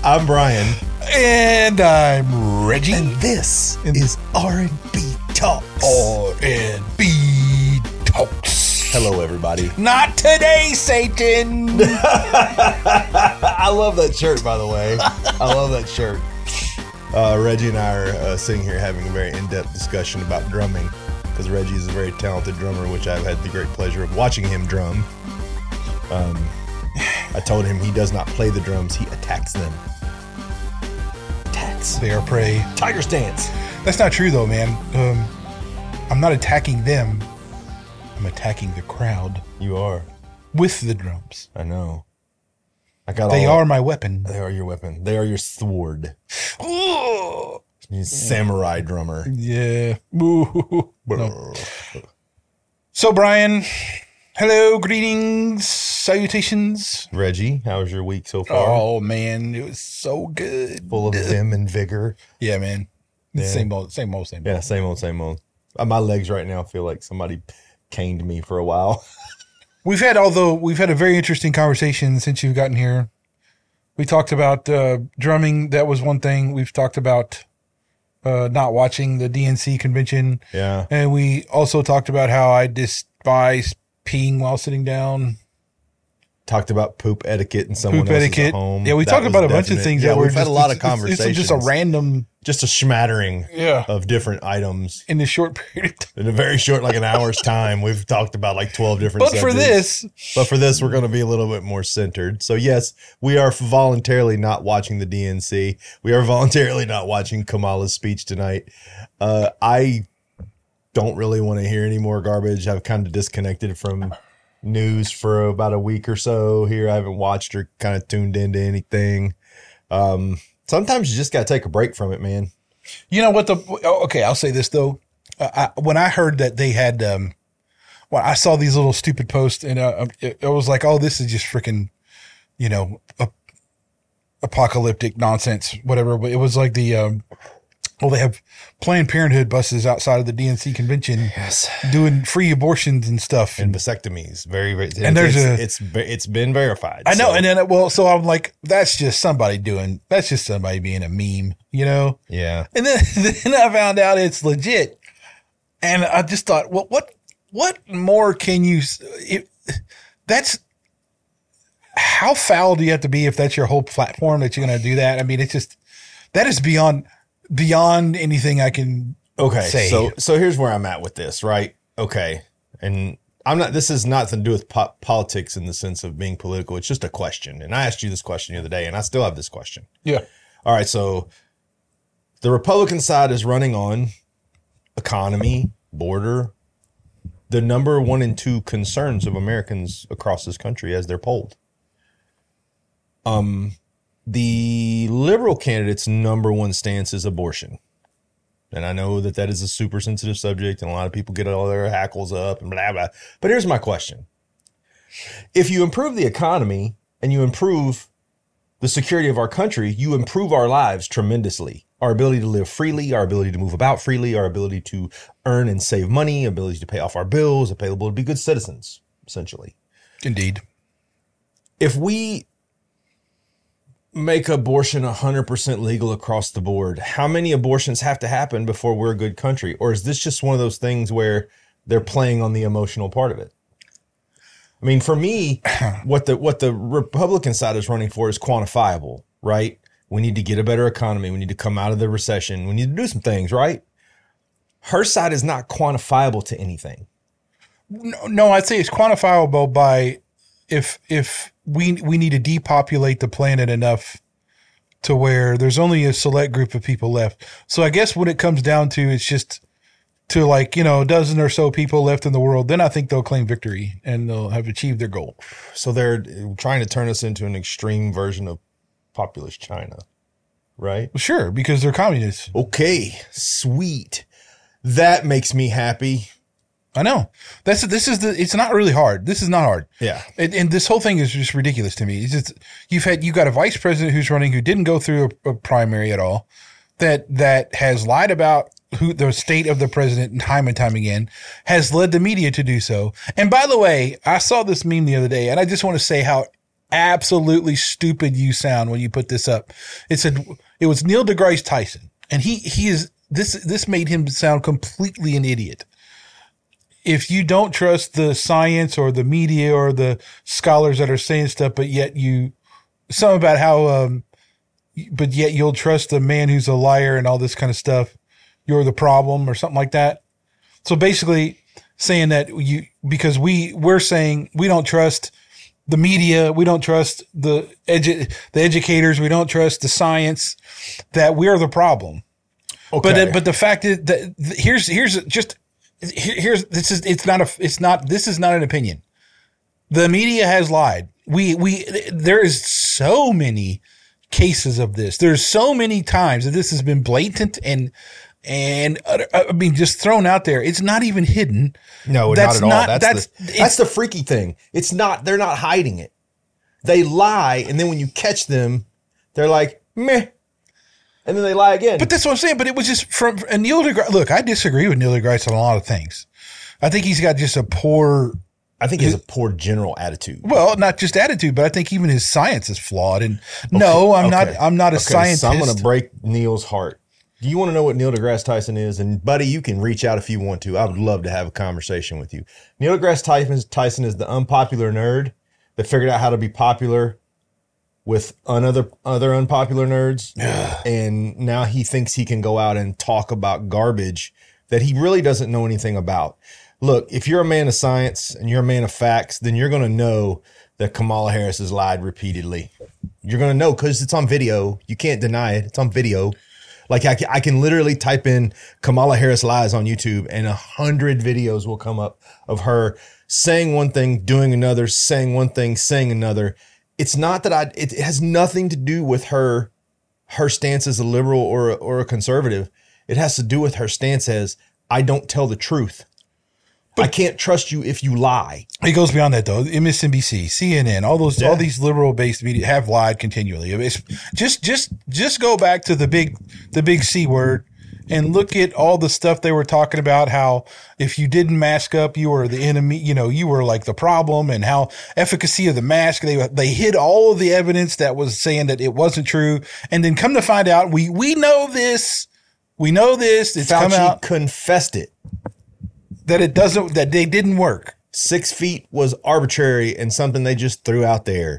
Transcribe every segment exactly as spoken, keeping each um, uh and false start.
I'm Brian. And I'm Reggie. And this is R and B Talks. R and B Talks. Hello, everybody. Not today, Satan. I love that shirt, by the way. I love that shirt. Uh, Reggie and I are uh, sitting here having a very in-depth discussion about drumming because Reggie is a very talented drummer, which I've had the great pleasure of watching him drum. Um, I told him he does not play the drums, he attacks them. Attacks. They are prey. Tiger stance. That's not true, though, man. Um, I'm not attacking them. I'm attacking the crowd. You are. With the drums. I know. I got. They all are my weapon. They are your weapon. They are your sword. Ooh. You're a samurai drummer. Yeah. Ooh. No. So, Brian, hello, greetings, salutations. Reggie, how was your week so far? Oh, man, it was so good. Full of vim and vigor. Yeah, man. Yeah. Same old, same old, same old. Yeah, same old, same old. Uh, my legs right now feel like somebody caned me for a while. We've had, although we've had a very interesting conversation since you've gotten here. We talked about uh, drumming. That was one thing. We've talked about uh, not watching the D N C convention. Yeah. And we also talked about how I despise peeing while sitting down. Talked about poop etiquette and someone Poop else's etiquette. home. Yeah, we That talked was about a bunch definite. of things Yeah, that were we've had just, a lot of it's- conversations. It's just a random, just a smattering yeah, of different items. in this short period of time. In a very short, like an hour's time, we've talked about like twelve different But for subjects. this, But for this, we're going to be a little bit more centered. So, yes, we are voluntarily not watching the D N C. We are voluntarily not watching Kamala's speech tonight. Uh, I don't really want to hear any more garbage. I've kind of disconnected from news for about a week or so here. I haven't watched or kind of tuned into anything. Um, sometimes you just got to take a break from it, man. you know what the, okay, I'll say this though. Uh, I, when I heard that they had, um, well, I saw these little stupid posts and uh, it, it was like, oh, this is just freaking, you know, a, apocalyptic nonsense, whatever. But it was like the, um, well, they have Planned Parenthood buses outside of the D N C convention, Yes. doing free abortions and stuff. And vasectomies, very, very it's, And there's it's, a- it's it's been verified. I know. so- And then, well, so I'm like, that's just somebody doing, that's just somebody being a meme, you know? yeah. And then, then I found out it's legit. And I just thought, well, what, what more can you, it, that's, how foul do you have to be if that's your whole platform that you're going to do that? I mean, it's just, that is beyond, beyond anything I can Okay, say. so so here's where I'm at with this, right? Okay, and I'm not. This has nothing to do with po- politics in the sense of being political. It's just a question, and I asked you this question the other day, and I still have this question. Yeah. All right, so the Republican side is running on economy, border, the number one and two concerns of Americans across this country as they're polled. Um, the liberal candidate's number one stance is abortion. And I know that that is a super sensitive subject and a lot of people get all their hackles up and blah, blah. But here's my question. If you improve the economy and you improve the security of our country, you improve our lives tremendously. Our ability to live freely, our ability to move about freely, our ability to earn and save money, ability to pay off our bills, able to be good citizens, essentially. Indeed. If we make abortion one hundred percent legal across the board, how many abortions have to happen before we're a good country? Or is this just one of those things where they're playing on the emotional part of it? I mean, for me, what the what the Republican side is running for is quantifiable, right? We need to get a better economy. We need to come out of the recession. We need to do some things, right? Her side is not quantifiable to anything. No, no, I'd say it's quantifiable by if if we we need to depopulate the planet enough to where there's only a select group of people left. So I guess when it comes down to it's just to like, you know, a dozen or so people left in the world, then I think they'll claim victory and they'll have achieved their goal. So they're trying to turn us into an extreme version of populist China, right? Well, sure, because they're communists. Okay, sweet. That makes me happy. I know. That's this is the. It's not really hard. This is not hard. Yeah. And, and this whole thing is just ridiculous to me. It's just you've had you got a vice president who's running who didn't go through a, a primary at all, that that has lied about who the state of the president time and time again, has led the media to do so. And by the way, I saw this meme the other day, and I just want to say how absolutely stupid you sound when you put this up. It said it was Neil deGrasse Tyson, and he he is this this made him sound completely an idiot. If you don't trust the science or the media or the scholars that are saying stuff, but yet you something about how um, but yet you'll trust the man who's a liar and all this kind of stuff, you're the problem or something like that. So basically saying that you, because we, we're saying we don't trust the media, we don't trust the edu- the educators, we don't trust the science, that we're the problem. Okay. But, but the fact is that here's, here's just, here's, this is, it's not a, it's not, this is not an opinion. The media has lied. We, we, there is so many cases of this. There's so many times that this has been blatant and, and uh, I mean, just thrown out there. It's not even hidden. No, that's not at all. Not, that's that's, the, that's the freaky thing. It's not, they're not hiding it. They lie. And then when you catch them, they're like, meh. And then they lie again. But that's what I'm saying. But it was just from and Neil deGrasse. Look, I disagree with Neil deGrasse on a lot of things. I think he's got just a poor. I think he has a poor general attitude. Well, not just attitude, but I think even his science is flawed. And okay, no, I'm okay. not. I'm not a okay, scientist. So I'm going to break Neil's heart. Do you want to know what Neil deGrasse Tyson is? And buddy, you can reach out if you want to. I would love to have a conversation with you. Neil deGrasse Tyson is the unpopular nerd that figured out how to be popular with another other unpopular nerds. And now he thinks he can go out and talk about garbage that he really doesn't know anything about. Look, if you're a man of science and you're a man of facts, then you're going to know that Kamala Harris has lied repeatedly. You're going to know because it's on video. You can't deny it. It's on video. Like I, I can literally type in Kamala Harris lies on YouTube and a hundred videos will come up of her saying one thing, doing another, saying one thing, saying another. It's not that I, it has nothing to do with her, her stance as a liberal or a, or a conservative. It has to do with her stance as I don't tell the truth. But I can't trust you if you lie. It goes beyond that though. M S N B C, C N N, all those, yeah. all these liberal based media have lied continually. It's just, just, just go back to the big, the big C word and look at all the stuff they were talking about. How if you didn't mask up, you were the enemy, you know, you were like the problem, and how efficacy of the mask, they, they hid all of the evidence that was saying that it wasn't true. And then come to find out, we, we know this, we know this. It's Fauci come out. confessed it. That it doesn't, that they didn't work. Six feet was arbitrary and something they just threw out there.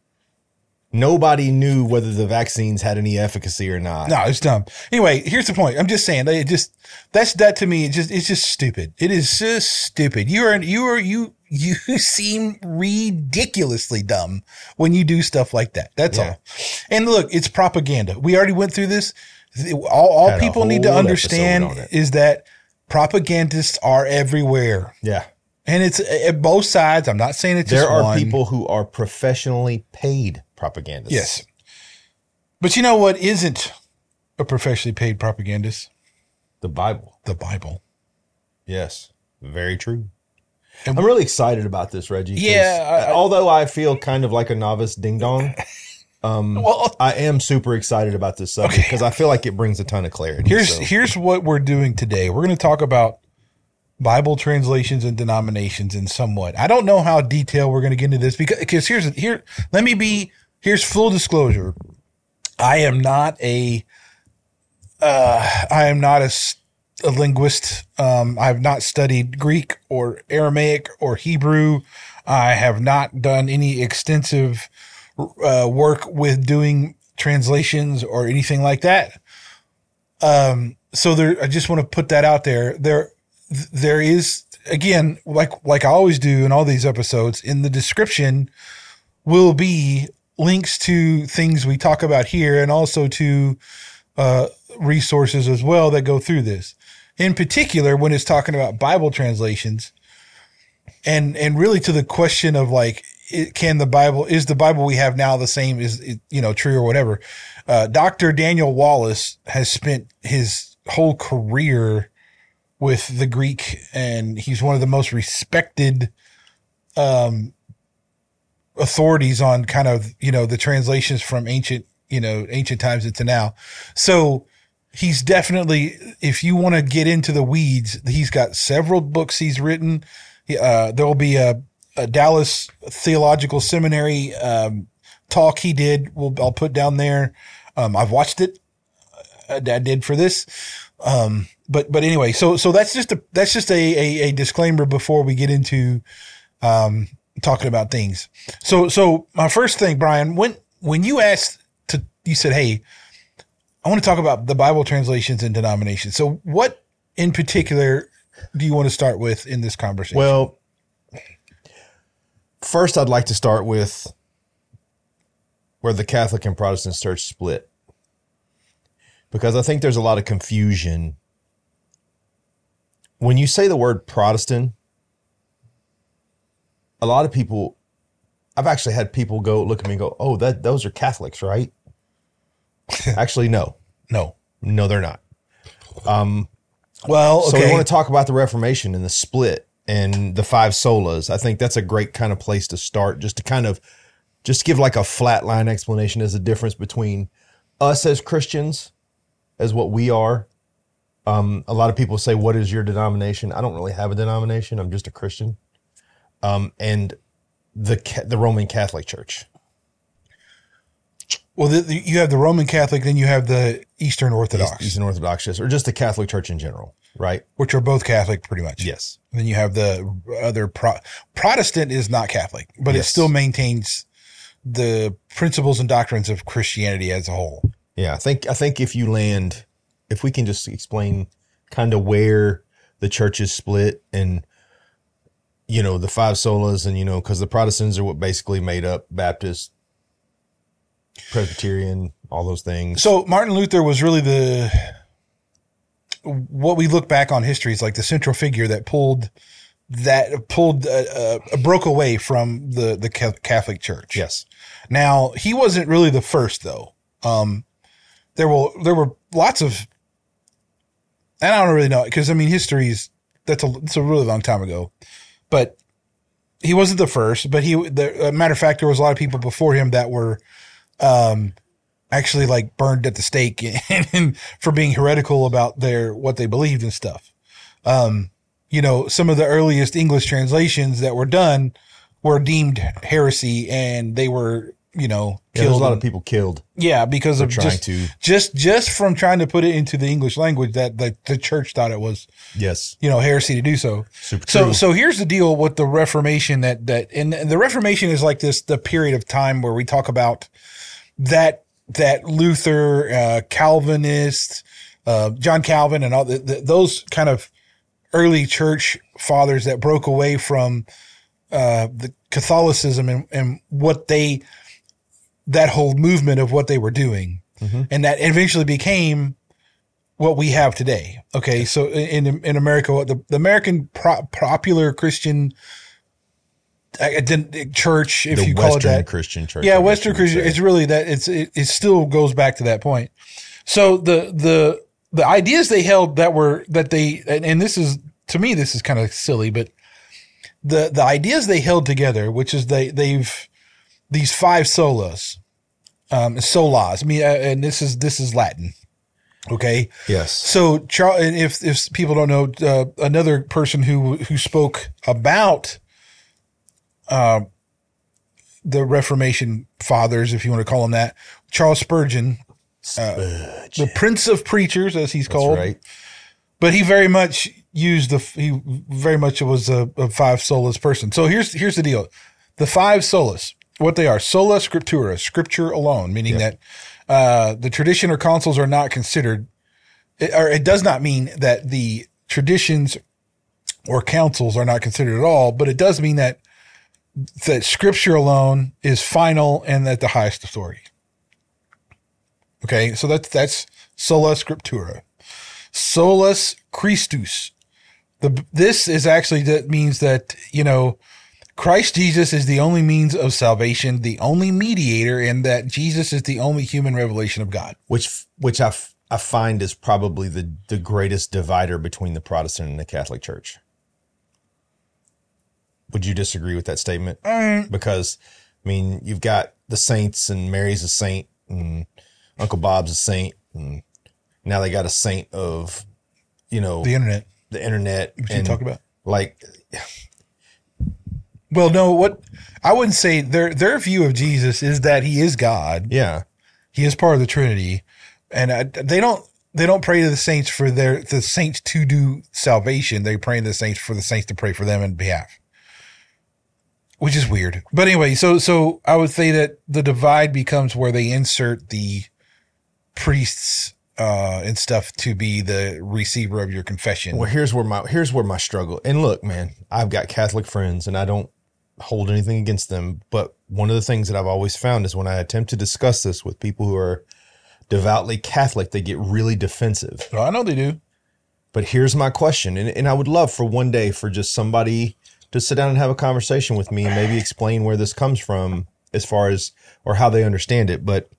Nobody knew whether the vaccines had any efficacy or not. No, it's dumb. Anyway, here's the point. I'm just saying, they just, that's, that to me, it just, it's just stupid. It is just stupid. You are, you are, you, you seem ridiculously dumb when you do stuff like that. That's yeah. all. And look, it's propaganda. We already went through this. All, all people need to understand is that propagandists are everywhere. Yeah. And it's at both sides. I'm not saying it's just There are one. people who are professionally paid propagandists. Yes. But you know what isn't a professionally paid propagandist? The Bible. The Bible. Yes. Very true. And I'm really excited about this, Reggie. Yeah. I, although I feel kind of like a novice ding dong. Um, well, I am super excited about this subject because okay. I feel like it brings a ton of clarity. Here's so. here's what we're doing today. We're going to talk about Bible translations and denominations in somewhat. I don't know how detailed we're going to get into this because because here's here. Let me be here's full disclosure. I am not a uh, I am not a, a linguist. Um, I have not studied Greek or Aramaic or Hebrew. I have not done any extensive Uh, work with doing translations or anything like that. Um, so there, I just want to put that out there. There, there is, again, like, like I always do in all these episodes, in the description will be links to things we talk about here and also to, uh, resources as well that go through this. In particular, when it's talking about Bible translations and, and really to the question of like, It, can the Bible, is the Bible we have now the same, is it, you know, true or whatever? Uh, Doctor Daniel Wallace has spent his whole career with the Greek, and he's one of the most respected um, authorities on kind of, you know, the translations from ancient, you know, ancient times into now. So he's definitely, if you want to get into the weeds, he's got several books he's written. Uh, there will be a, a Dallas Theological Seminary um, talk he did. We'll, I'll put down there. Um, I've watched it. Uh, I did for this. Um, but but anyway, so so that's just a that's just a, a, a disclaimer before we get into um, talking about things. So so my first thing, Brian, when when you asked to, you said, "Hey, I want to talk about the Bible translations and denominations." So what in particular do you want to start with in this conversation? Well, first I'd like to start with where the Catholic and Protestant church split, because I think there's a lot of confusion. When you say the word Protestant, a lot of people, I've actually had people go look at me and go, "Oh, that those are Catholics, right?" Actually, no, no, no, they're not. Um, well, okay. So we want to talk about the Reformation and the split and the five solas. I think that's a great kind of place to start, just to kind of just give like a flatline explanation as the difference between us as Christians, as what we are. Um, a lot of people say, "What is your denomination?" I don't really have a denomination. I'm just a Christian. Um, and the the Roman Catholic Church. Well, the, the, you have the Roman Catholic, then you have the Eastern Orthodox. Eastern Orthodox, or just the Catholic Church in general, right? Which are both Catholic, pretty much. Yes. And then you have the other Pro- Protestant is not Catholic, but yes. It still maintains the principles and doctrines of Christianity as a whole. Yeah, I think I think if you land, if we can just explain kind of where the church is split, and you know the five solas, and you know because the Protestants are what basically made up Baptist, Presbyterian, all those things. So Martin Luther was really the, what we look back on history is like the central figure that pulled that pulled uh, uh, broke away from the the Catholic Church. Yes. Now he wasn't really the first though. Um, there were there were lots of, and I don't really know because I mean history's that's a it's a really long time ago, but he wasn't the first. But he, the matter of fact, there was a lot of people before him that were. Um, actually like burned at the stake and, and for being heretical about their, what they believed and stuff. Um, you know, some of the earliest English translations that were done were deemed heresy and they were, you know, yeah, killed. There's a lot of people killed. Yeah. Because of trying just, to, just, just from trying to put it into the English language that the, the church thought it was, yes, you know, heresy to do so. Super so, true. so here's the deal with the Reformation that, that, and the Reformation is like this, the period of time where we talk about that, that Luther, uh, Calvinist, uh, John Calvin and all the, the, those kind of early church fathers that broke away from, uh, the Catholicism and, and what they, that whole movement of what they were doing. Mm-hmm. And that eventually became what we have today. Okay. So in, in America, the, the American pro, popular Christian church, if the you call Western it that, Christian church. yeah, Western Christian. It's really that. It's it, it still goes back to that point. So the the the ideas they held that were that they and, and this is to me this is kind of silly, but the the ideas they held together, which is they they've these five solas, um, solas. I mean, uh, and this is this is Latin. Okay. Yes. So Charles, and if if people don't know, uh, another person who who spoke about Uh, the Reformation fathers, if you want to call them that, Charles Spurgeon, uh, the Prince of Preachers, as he's called. That's right. But he very much used the, he very much was a, a five solas person. So here's, here's the deal. The five solas, what they are, sola scriptura, scripture alone, meaning yep. that, uh, the tradition or councils are not considered, it, or it does not mean that the traditions or councils are not considered at all, but it does mean that that scripture alone is final and at the highest authority. Okay. So that's, that's sola scriptura. Solus Christus. The, this is actually, that means that, you know, Christ Jesus is the only means of salvation, the only mediator, and that Jesus is the only human revelation of God. Which, which I, f- I find is probably the, the greatest divider between the Protestant and the Catholic Church. Would you disagree with that statement? Mm. Because, I mean, you've got the saints, and Mary's a saint, and Uncle Bob's a saint, and now they got a saint of, you know, the internet. The internet. What you talk about? Like, Well, no, what I wouldn't say their their view of Jesus is that he is God. Yeah. He is part of the Trinity, and uh, they don't they don't pray to the saints for their the saints to do salvation. They pray to the saints for the saints to pray for them in behalf, which is weird. But anyway, so so I would say that the divide becomes where they insert the priests uh, and stuff to be the receiver of your confession. Well, here's where my here's where my struggle. And look, man, I've got Catholic friends, and I don't hold anything against them. But one of the things that I've always found is when I attempt to discuss this with people who are devoutly Catholic, they get really defensive. Oh, I know they do. But here's my question, and, and I would love for one day for just somebody to sit down and have a conversation with me and maybe explain where this comes from as far as, or how they understand it. But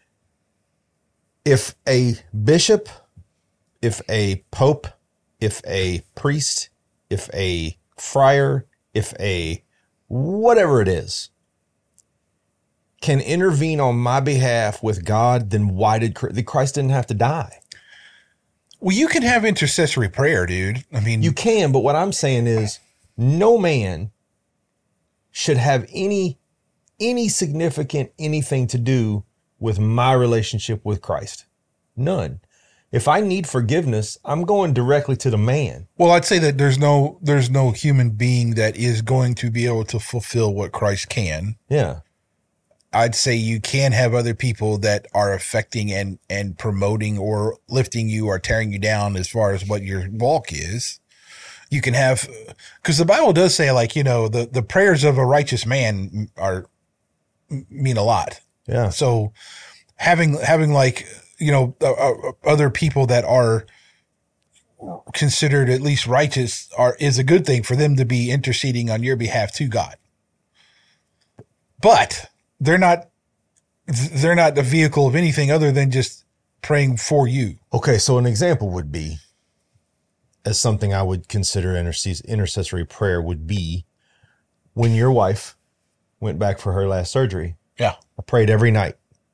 if a bishop, if a pope, if a priest, if a friar, if a whatever it is, can intervene on my behalf with God, then why did Christ didn't have to die? Well, you can have intercessory prayer, dude. I mean, You can, but what I'm saying is no man should have any any significant anything to do with my relationship with Christ. None. If I need forgiveness, I'm going directly to the man. well, I'd say that there's no there's no human being that is going to be able to fulfill what Christ can. Yeah. I'd say you can have other people that are affecting and, and promoting or lifting you or tearing you down as far as what your walk is. You can have, because the Bible does say, like, you know, the, the prayers of a righteous man are mean a lot. Yeah. So having, having like, you know, uh, uh, other people that are considered at least righteous are, is a good thing for them to be interceding on your behalf to God. But they're not, they're not the vehicle of anything other than just praying for you. Okay, so an example would be, as something I would consider interce- intercessory prayer would be, when your wife went back for her last surgery, Yeah. I prayed every night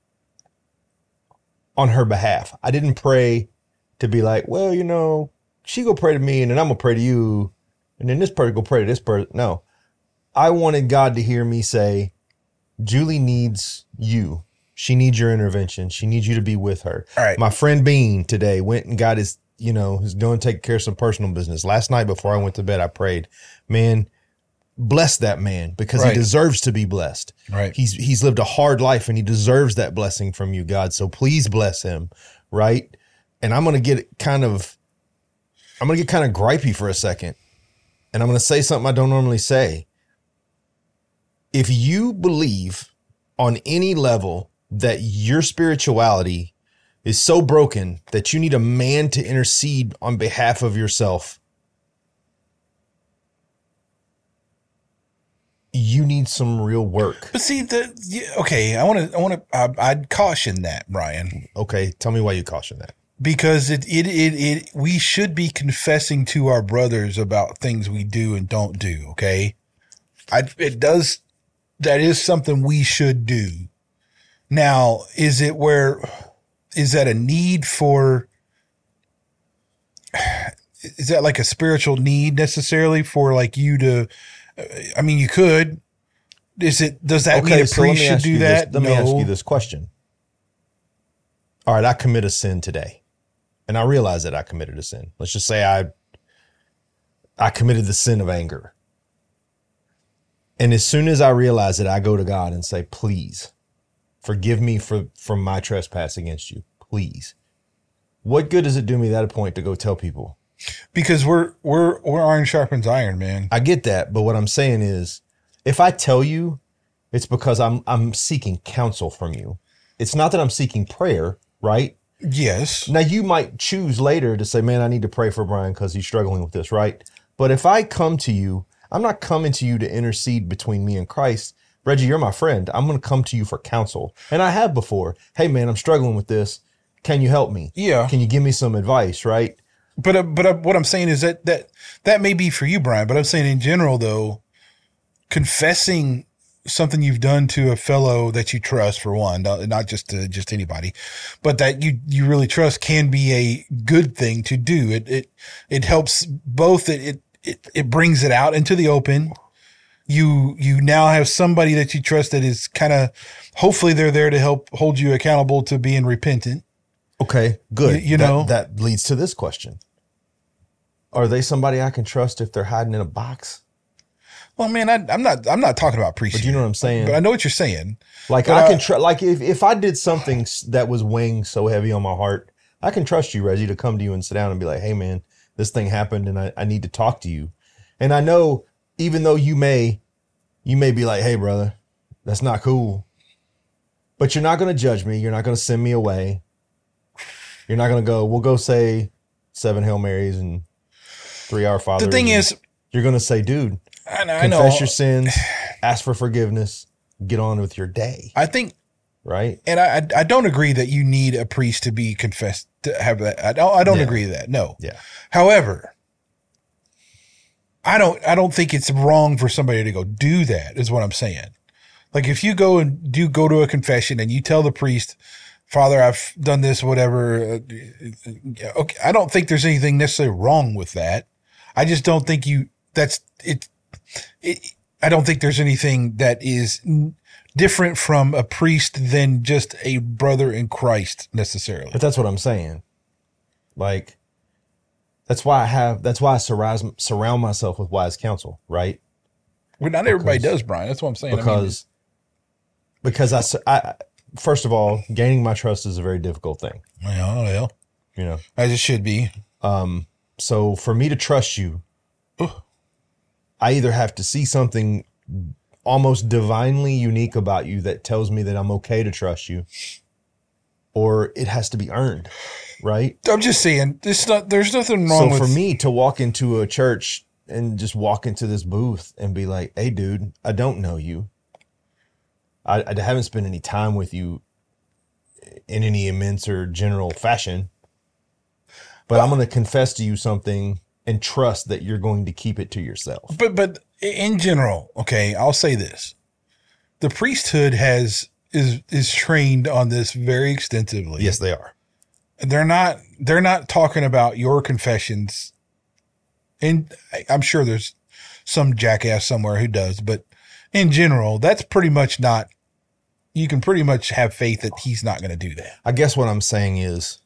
on her behalf. I didn't pray to be like, well, you know, she go pray to me and then I'm going to pray to you. And then this person go pray to this person. No, I wanted God to hear me say, Julie needs you. She needs your intervention. She needs you to be with her. All right. My friend Bean today went and got his, you know, he's going to take care of some personal business. Last night before I went to bed, I prayed, man, bless that man because Right. he deserves to be blessed. Right. He's, he's lived a hard life and he deserves that blessing from you, God. So please bless him. Right. And I'm going to get kind of, I'm going to get kind of gripey for a second. And I'm going to say something I don't normally say. If you believe on any level that your spirituality is so broken that you need a man to intercede on behalf of yourself, you need some real work. But see, the yeah, okay, I want to, I want to, I'd caution that, Brian, Okay, tell me why you caution that. because it, it, it, it, we should be confessing to our brothers about things we do and don't do. Okay, I, it does, that is something we should do. Now, is it where, is that a need for? Is that like a spiritual need necessarily for like you to? I mean, you could. Is it? Does that mean a so let priest me should ask do you that? This, let no. me ask you this question. All right, I commit a sin today, and I realize that I committed a sin. Let's just say I, I committed the sin of anger. And as soon as I realize it, I go to God and say, please forgive me for, for my trespass against you. Please. What good does it do me at that point to go tell people? Because we're we're we're iron sharpens iron, man. I get that, but what I'm saying is, if I tell you, it's because I'm I'm seeking counsel from you. It's not that I'm seeking prayer, right? Yes. Now you might choose later to say, man, I need to pray for Brian because he's struggling with this, right? But if I come to you, I'm not coming to you to intercede between me and Christ. Reggie, you're my friend. I'm going to come to you for counsel. And I have before. Hey, man, I'm struggling with this. Can you help me? Yeah. Can you give me some advice, right? But uh, but uh, what I'm saying is that that that may be for you, Brian. But I'm saying in general, though, confessing something you've done to a fellow that you trust, for one, not, not just to just anybody, but that you you really trust, can be a good thing to do. It it it helps both. It it it, it brings it out into the open. You you now have somebody that you trust that is kind of, hopefully they're there to help hold you accountable to being repentant. Okay, good. You, you that, know, that leads to this question. Are they somebody I can trust if they're hiding in a box? Well, man, I, I'm not I'm not talking about priests. But you know what I'm saying? But I know what you're saying. Like But I I- can trust, like if, if I did something s- that was weighing so heavy on my heart, I can trust you, Reggie, to come to you and sit down and be like, hey man, this thing happened and I, I need to talk to you. And I know even though you may, you may be like, hey brother, that's not cool, but you're not going to judge me. You're not going to send me away. You're not going to go, we'll go say seven Hail Marys and three Our Fathers. The thing and is, you're going to say, dude, I know, I know. confess your sins, ask for forgiveness, get on with your day. I think, Right. and I I don't agree that you need a priest to be confessed to have that. I don't I don't Yeah. agree with that. No. Yeah. However, I don't I don't think it's wrong for somebody to go do that, is what I'm saying. Like if you go and do go to a confession and you tell the priest, Father, I've done this, whatever. uh, Okay, I don't think there's anything necessarily wrong with that. I just don't think you. That's it. It. I don't think there's anything that is n- different from a priest than just a brother in Christ necessarily. But that's what I'm saying. Like, that's why I have, that's why I surround, surround myself with wise counsel, right? Well, not everybody Because- does, Brian. That's what I'm saying. I mean, Because, because I, s- I- first of all, gaining my trust is a very difficult thing, well, well, you know? as it should be. So for me to trust you, Ugh. I either have to see something almost divinely unique about you that tells me that I'm okay to trust you, or it has to be earned, right? I'm just saying, it's not. There's nothing wrong So with for me to walk into a church and just walk into this booth and be like, hey, dude, I don't know you. I, I haven't spent any time with you in any immense or general fashion, but I'm going to confess to you something and trust that you're going to keep it to yourself. But but in general, okay, I'll say this: the priesthood has is is trained on this very extensively. Yes, they are. They're not they're not talking about your confessions, and I- I'm sure there's some jackass somewhere who does, but in general, that's pretty much not. You can pretty much have faith that he's not going to do that. I guess what I'm saying is,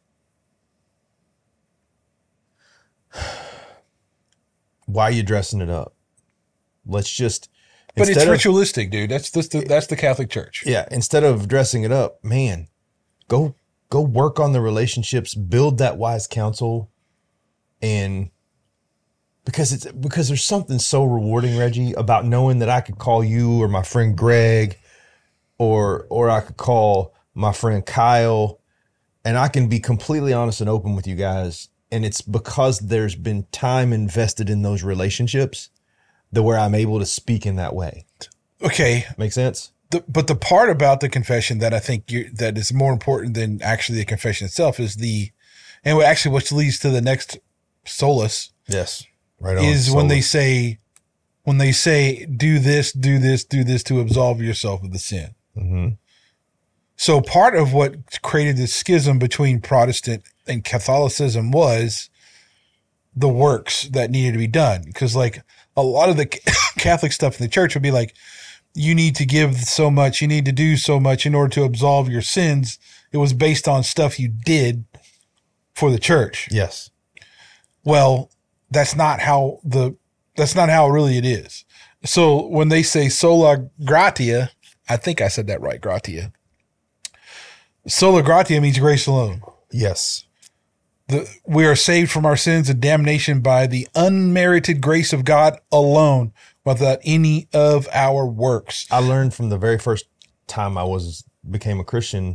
why are you dressing it up? Let's just, But it's instead of- ritualistic, dude. That's this the, that's the Catholic Church. Yeah, instead of dressing it up, man, go go work on the relationships, build that wise counsel, and because it's because there's something so rewarding, Reggie, about knowing that I could call you or my friend Greg, or or I could call my friend Kyle, and I can be completely honest and open with you guys, and it's because there's been time invested in those relationships that where I'm able to speak in that way. Okay, Make sense? the, but the part about the confession that I think you that is more important than actually the confession itself is the, and what actually which leads to the next solace Yes. Right on. is when So- they say, when they say, do this, do this, do this to absolve yourself of the sin. Mhm. So part of what created this schism between Protestant and Catholicism was the works that needed to be done. Because like a lot of the Catholic stuff in the church would be like, you need to give so much, you need to do so much in order to absolve your sins. It was based on stuff you did for the church. Yes. Well, that's not how the, that's not how really it is. So when they say sola gratia, I think I said that right, gratia. Sola gratia means grace alone. Yes. The, we are saved from our sins and damnation by the unmerited grace of God alone, without any of our works. I learned from the very first time I was became a Christian,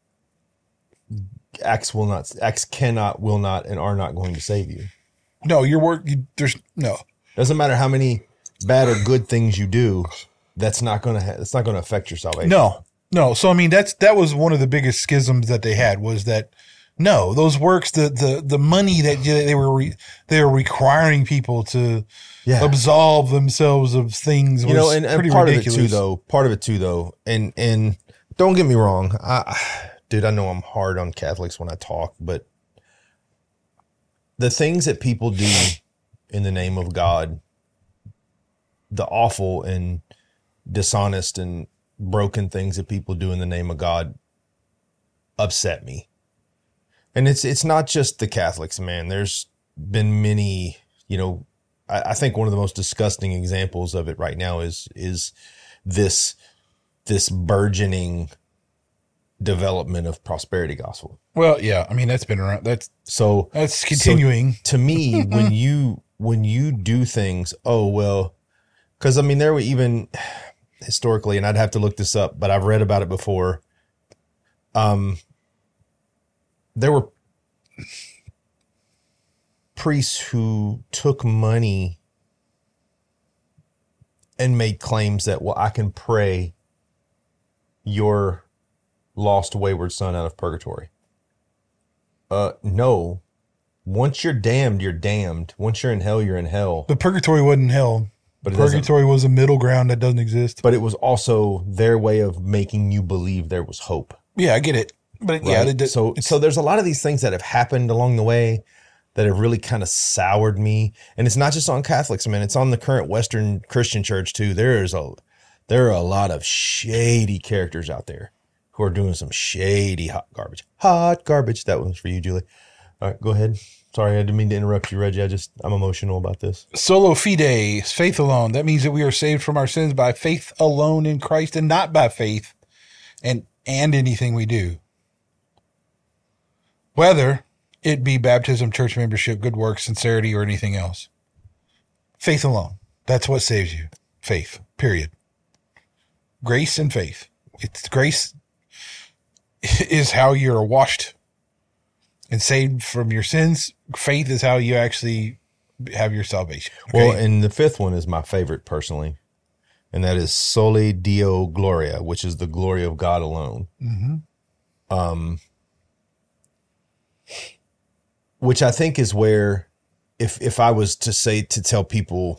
acts will not, acts cannot, will not, and are not going to save you. No, your work, you, there's no. Doesn't matter how many bad or good things you do. That's not going to, ha- it's not going to affect your salvation. No, no. So I mean, that's that was one of the biggest schisms that they had was that no, those works, the the the money that they were re, they were requiring people to Yeah. absolve themselves of things. Was You know, and, and pretty part ridiculous. of it too, though, part of it too, though, and, and don't get me wrong. I, dude, I know I'm hard on Catholics when I talk, but the things that people do in the name of God the awful and dishonest and broken things that people do in the name of God upset me. And it's it's not just the Catholics, man. There's been many, you know, I, I think one of the most disgusting examples of it right now is is this this burgeoning development of prosperity gospel. Well, yeah, I mean that's been around. That's so that's continuing. So to me, when you when you do things, oh well, because I mean there were even historically, and I'd have to look this up, but I've read about it before. Um, there were priests who took money and made claims that, well, I can pray your lost wayward son out of purgatory. Uh, no. Once you're damned, you're damned. Once you're in hell, you're in hell. But purgatory wasn't hell. But purgatory was a middle ground that doesn't exist. But it was also their way of making you believe there was hope. Yeah, I get it. But right? yeah, they did, so so there's a lot of these things that have happened along the way that have really kind of soured me. And it's not just on Catholics, man. It's on the current Western Christian church too. There's a there are a lot of shady characters out there who are doing some shady hot garbage. Hot garbage. That one's for you, Julie. All right, go ahead. Sorry, I didn't mean to interrupt you, Reggie. I just, I'm emotional about this. Solo fide, faith alone. That means that we are saved from our sins by faith alone in Christ and not by faith and, and anything we do. Whether it be baptism, church membership, good works, sincerity, or anything else. Faith alone. That's what saves you. Faith, period. Grace and faith. It's grace is how you're washed and saved from your sins. Faith is how you actually have your salvation. Okay? Well, and the fifth one is my favorite personally, and that is Soli Deo Gloria, which is the glory of God alone. Mm-hmm. Um, which I think is where, if if I was to say, to tell people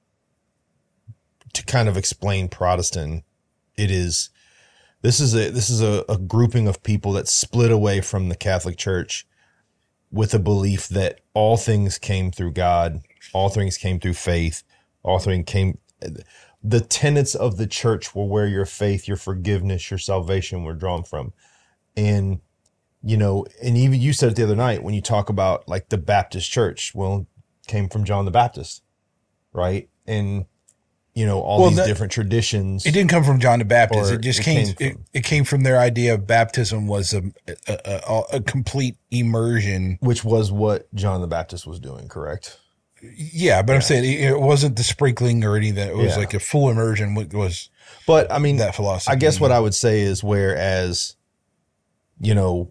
to kind of explain Protestant, it is, this is a, this is a, a grouping of people that split away from the Catholic Church with a belief that all things came through God, all things came through faith, all things came, the tenets of the church were where your faith, your forgiveness, your salvation were drawn from. And, you know, and even you said it the other night when you talk about like the Baptist church, well, came from John the Baptist, right? And, you know, all well, these that, different traditions. It didn't come from John the Baptist. It just it came, came it, it came from their idea of baptism was a, a, a, a complete immersion. Which was what John the Baptist was doing, correct? Yeah, but yeah. I'm saying it wasn't the sprinkling or anything. It was yeah. like a full immersion was But I mean, that philosophy. I guess what I would say is whereas, you know,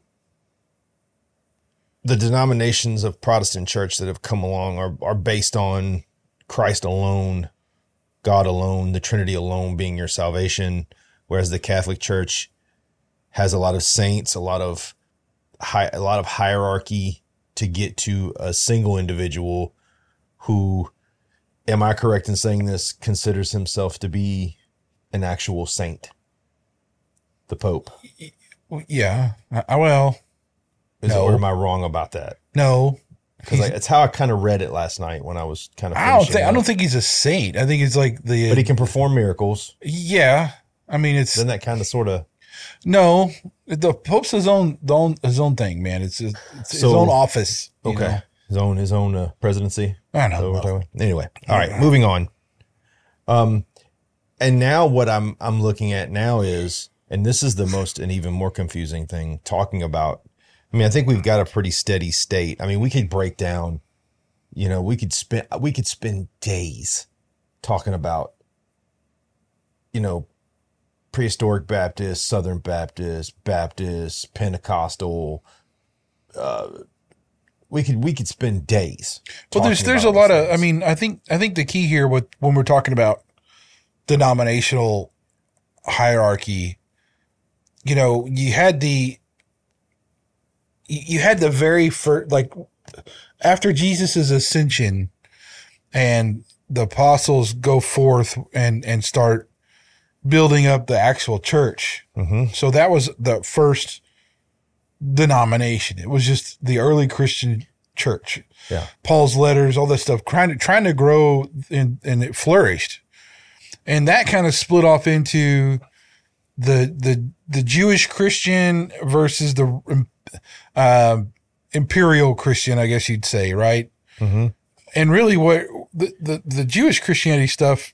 the denominations of Protestant church that have come along are, are based on Christ alone, God alone, the Trinity alone being your salvation, whereas the Catholic Church has a lot of saints, a lot of high, a lot of hierarchy to get to a single individual who, am I correct in saying this, considers himself to be an actual saint, the Pope? Yeah. I, well, Is no. it, or am I wrong about that? No. Because like, it's how I kind of read it last night when I was kind of. I don't think. Up. I don't think he's a saint. I think it's like the. But he can perform miracles. Yeah, I mean it's. Then that kind of sort of. No, the Pope's his own, the own his own thing, man. It's, his, it's so, his own office. Okay, know? his own his own uh, presidency. I don't know. Anyway, all right, moving on. Um, and now what I'm I'm looking at now is, and this is the most and even more confusing thing, talking about. I mean, I think we've got a pretty steady state. I mean, we could break down, you know, we could spend, we could spend days talking about, you know, prehistoric Baptist, Southern Baptist, Baptist, Pentecostal. Uh, we could, we could spend days. Well, there's, there's a lot of, I mean, I think, I think the key here with, when we're talking about denominational hierarchy, you know, you had the, you had the very first, like after Jesus's ascension and the apostles go forth and, and start building up the actual church. Mm-hmm. So that was the first denomination. It was just the early Christian church. Yeah. Paul's letters, all that stuff, trying to, trying to grow and, and it flourished. And that kind of split off into the the the Jewish Christian versus the uh, imperial Christian, I guess you'd say, right? Mm-hmm. And really, what the, the the Jewish Christianity stuff,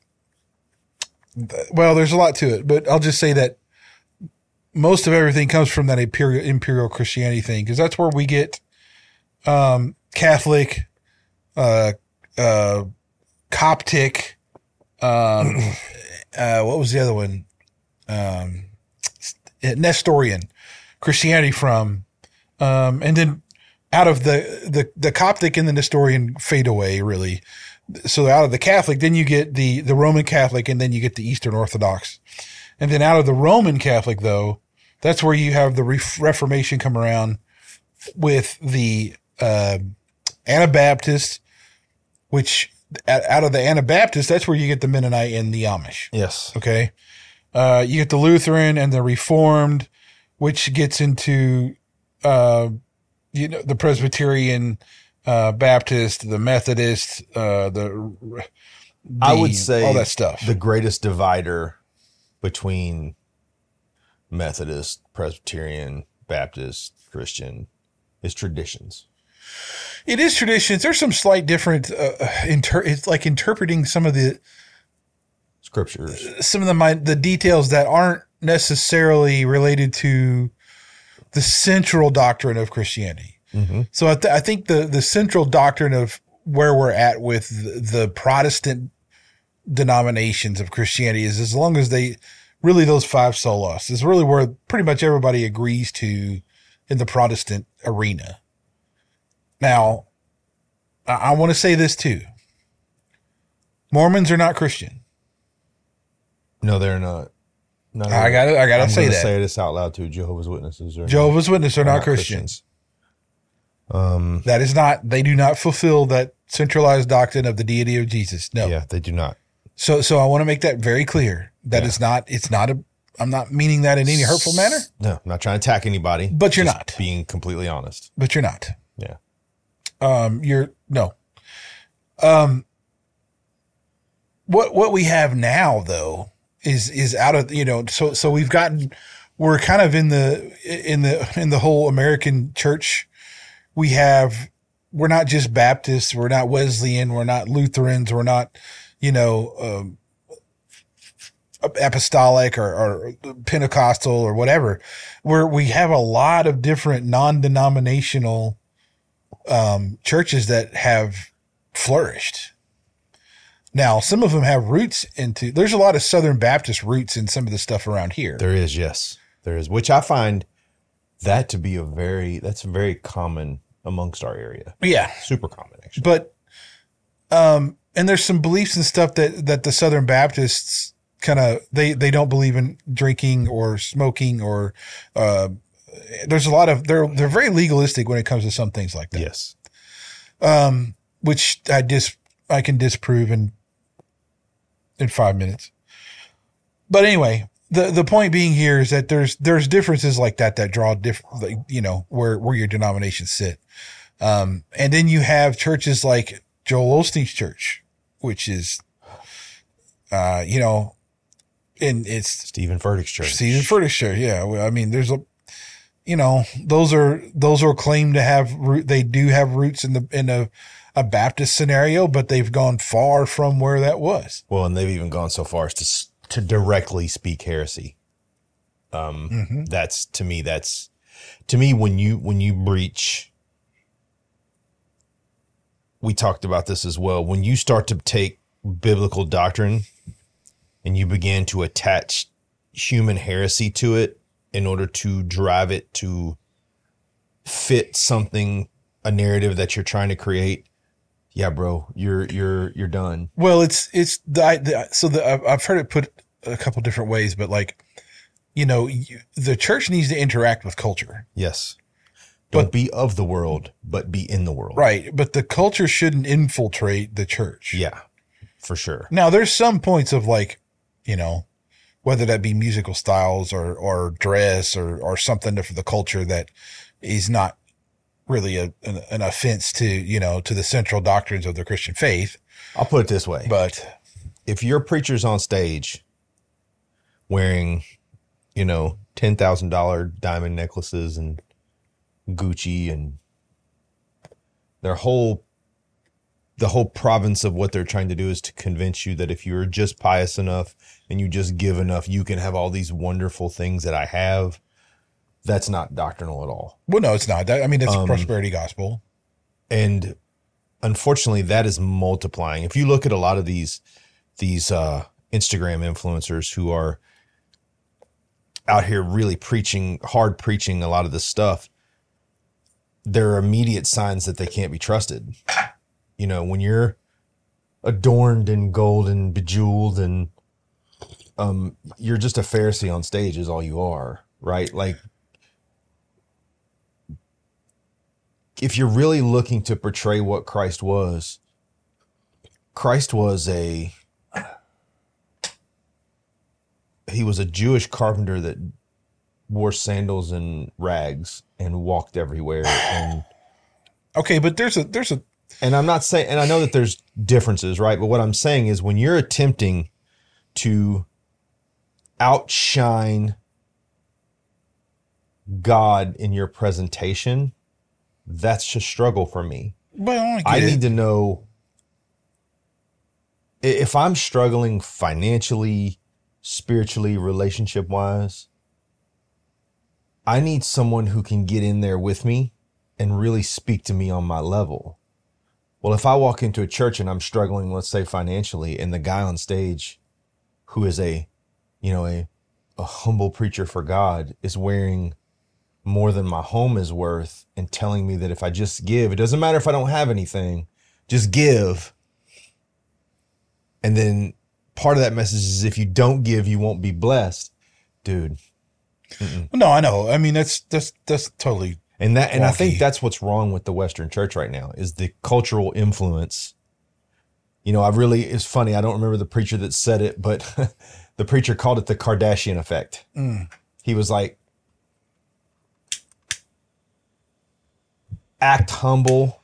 well, there's a lot to it, but I'll just say that most of everything comes from that imperial imperial Christianity thing, because that's where we get um, Catholic, uh, uh, Coptic, um, uh, what was the other one? Um, Nestorian Christianity from, um, and then out of the, the, the Coptic and the Nestorian fade away, really. So out of the Catholic, then you get the, the Roman Catholic, and then you get the Eastern Orthodox. And then out of the Roman Catholic, though, that's where you have the Reformation come around with the uh, Anabaptists, which out of the Anabaptists, that's where you get the Mennonite and the Amish. Yes. Okay. Uh, you get the Lutheran and the Reformed, which gets into, uh, you know, the Presbyterian, uh, Baptist, the Methodist, uh, the, the, I would say all that stuff. The greatest divider between Methodist, Presbyterian, Baptist, Christian is traditions. It is traditions. There's some slight different, uh, inter- it's like interpreting some of the, scriptures, some of the the details that aren't necessarily related to the central doctrine of Christianity. Mm-hmm. So I, th- I think the the central doctrine of where we're at with the, the Protestant denominations of Christianity is, as long as they really, those five solas is really where pretty much everybody agrees to in the Protestant arena. Now, I, I want to say this too. Mormons are not Christian. No, they're not. No, I got to I got to say that. Say this out loud too. Jehovah's Witnesses are Jehovah's Witnesses are not, not Christians. Christians. Um, that is not. They do not fulfill that centralized doctrine of the deity of Jesus. No. Yeah, they do not. So, so I want to make that very clear. That yeah. is not. It's not a. I'm not meaning that in any hurtful manner. No, I'm not trying to attack anybody. But you're not being completely honest. But you're not. Yeah. Um. You're no. Um. What what we have now though. Is is out of, you know, so so we've gotten, we're kind of in the in the in the whole American church. We have, we're not just Baptists, we're not Wesleyan, we're not Lutherans, we're not, you know, um, apostolic or, or Pentecostal or whatever. Where we have a lot of different non-denominational um, churches that have flourished. Now, some of them have roots into, there's a lot of Southern Baptist roots in some of the stuff around here. There is, yes. There is, which I find that to be a very, that's very common amongst our area. Yeah. Super common, actually. But, um, and there's some beliefs and stuff that, that the Southern Baptists kind of, they, they don't believe in drinking or smoking or, uh, there's a lot of, they're, they're very legalistic when it comes to some things like that. Yes. Um, which I dis, I can disprove in, in five minutes. But anyway, the, the point being here is that there's, there's differences like that, that draw different, like, you know, where, where your denominations sit. Um, and then you have churches like Joel Osteen's church, which is, uh, you know, and it's Stephen Furtick's church. Stephen Furtick's church. Yeah. I mean, there's a, you know, those are, those are claimed to have root. They do have roots in the, in a, a Baptist scenario, but they've gone far from where that was. Well, and they've even gone so far as to to directly speak heresy. Um, mm-hmm. That's to me. That's to me when you when you breach. We talked about this as well. When you start to take biblical doctrine and you begin to attach human heresy to it in order to drive it to fit something, a narrative that you're trying to create. Yeah, bro, you're you're you're done. Well, it's it's the, the so the I've heard it put a couple different ways, but like, you know, you, the church needs to interact with culture. Yes, don't but, be of the world, but be in the world. Right, but the culture shouldn't infiltrate the church. Yeah, for sure. Now, there's some points of like, you know, whether that be musical styles or or dress or or something for the culture that is not really a, an, an offense to, you know, to the central doctrines of the Christian faith. I'll put it this way. But if your preacher's on stage wearing, you know, ten thousand dollars diamond necklaces and Gucci and their whole, the whole province of what they're trying to do is to convince you that if you're just pious enough and you just give enough, you can have all these wonderful things that I have. That's not doctrinal at all. Well, no, it's not. That, I mean, it's Um, a prosperity gospel. And unfortunately, that is multiplying. If you look at a lot of these, these uh, Instagram influencers who are out here really preaching, hard preaching a lot of this stuff, there are immediate signs that they can't be trusted. You know, when you're adorned in gold and bejeweled and um, you're just a Pharisee on stage is all you are, right? Like, if you're really looking to portray what Christ was, Christ was a, he was a Jewish carpenter that wore sandals and rags and walked everywhere. And, Okay, but there's a there's a and I'm not saying, and I know that there's differences, right? But what I'm saying is when you're attempting to outshine God in your presentation, that's a struggle for me. well, I, I get need it. to know i- if I'm struggling financially, spiritually, relationship wise. I need someone who can get in there with me and really speak to me on my level. Well, if I walk into a church and I'm struggling, let's say financially, and the guy on stage who is a, you know, a, a humble preacher for God is wearing more than my home is worth and telling me that if I just give, it doesn't matter if I don't have anything, just give. And then part of that message is if you don't give, you won't be blessed. Dude. No, I know. I mean, that's that's that's totally. And that, and I think Wonky. that's what's wrong with the Western church right now is the cultural influence. You know, I really, it's funny. I don't remember the preacher that said it, but the preacher called it the Kardashian effect. He was like, act humble,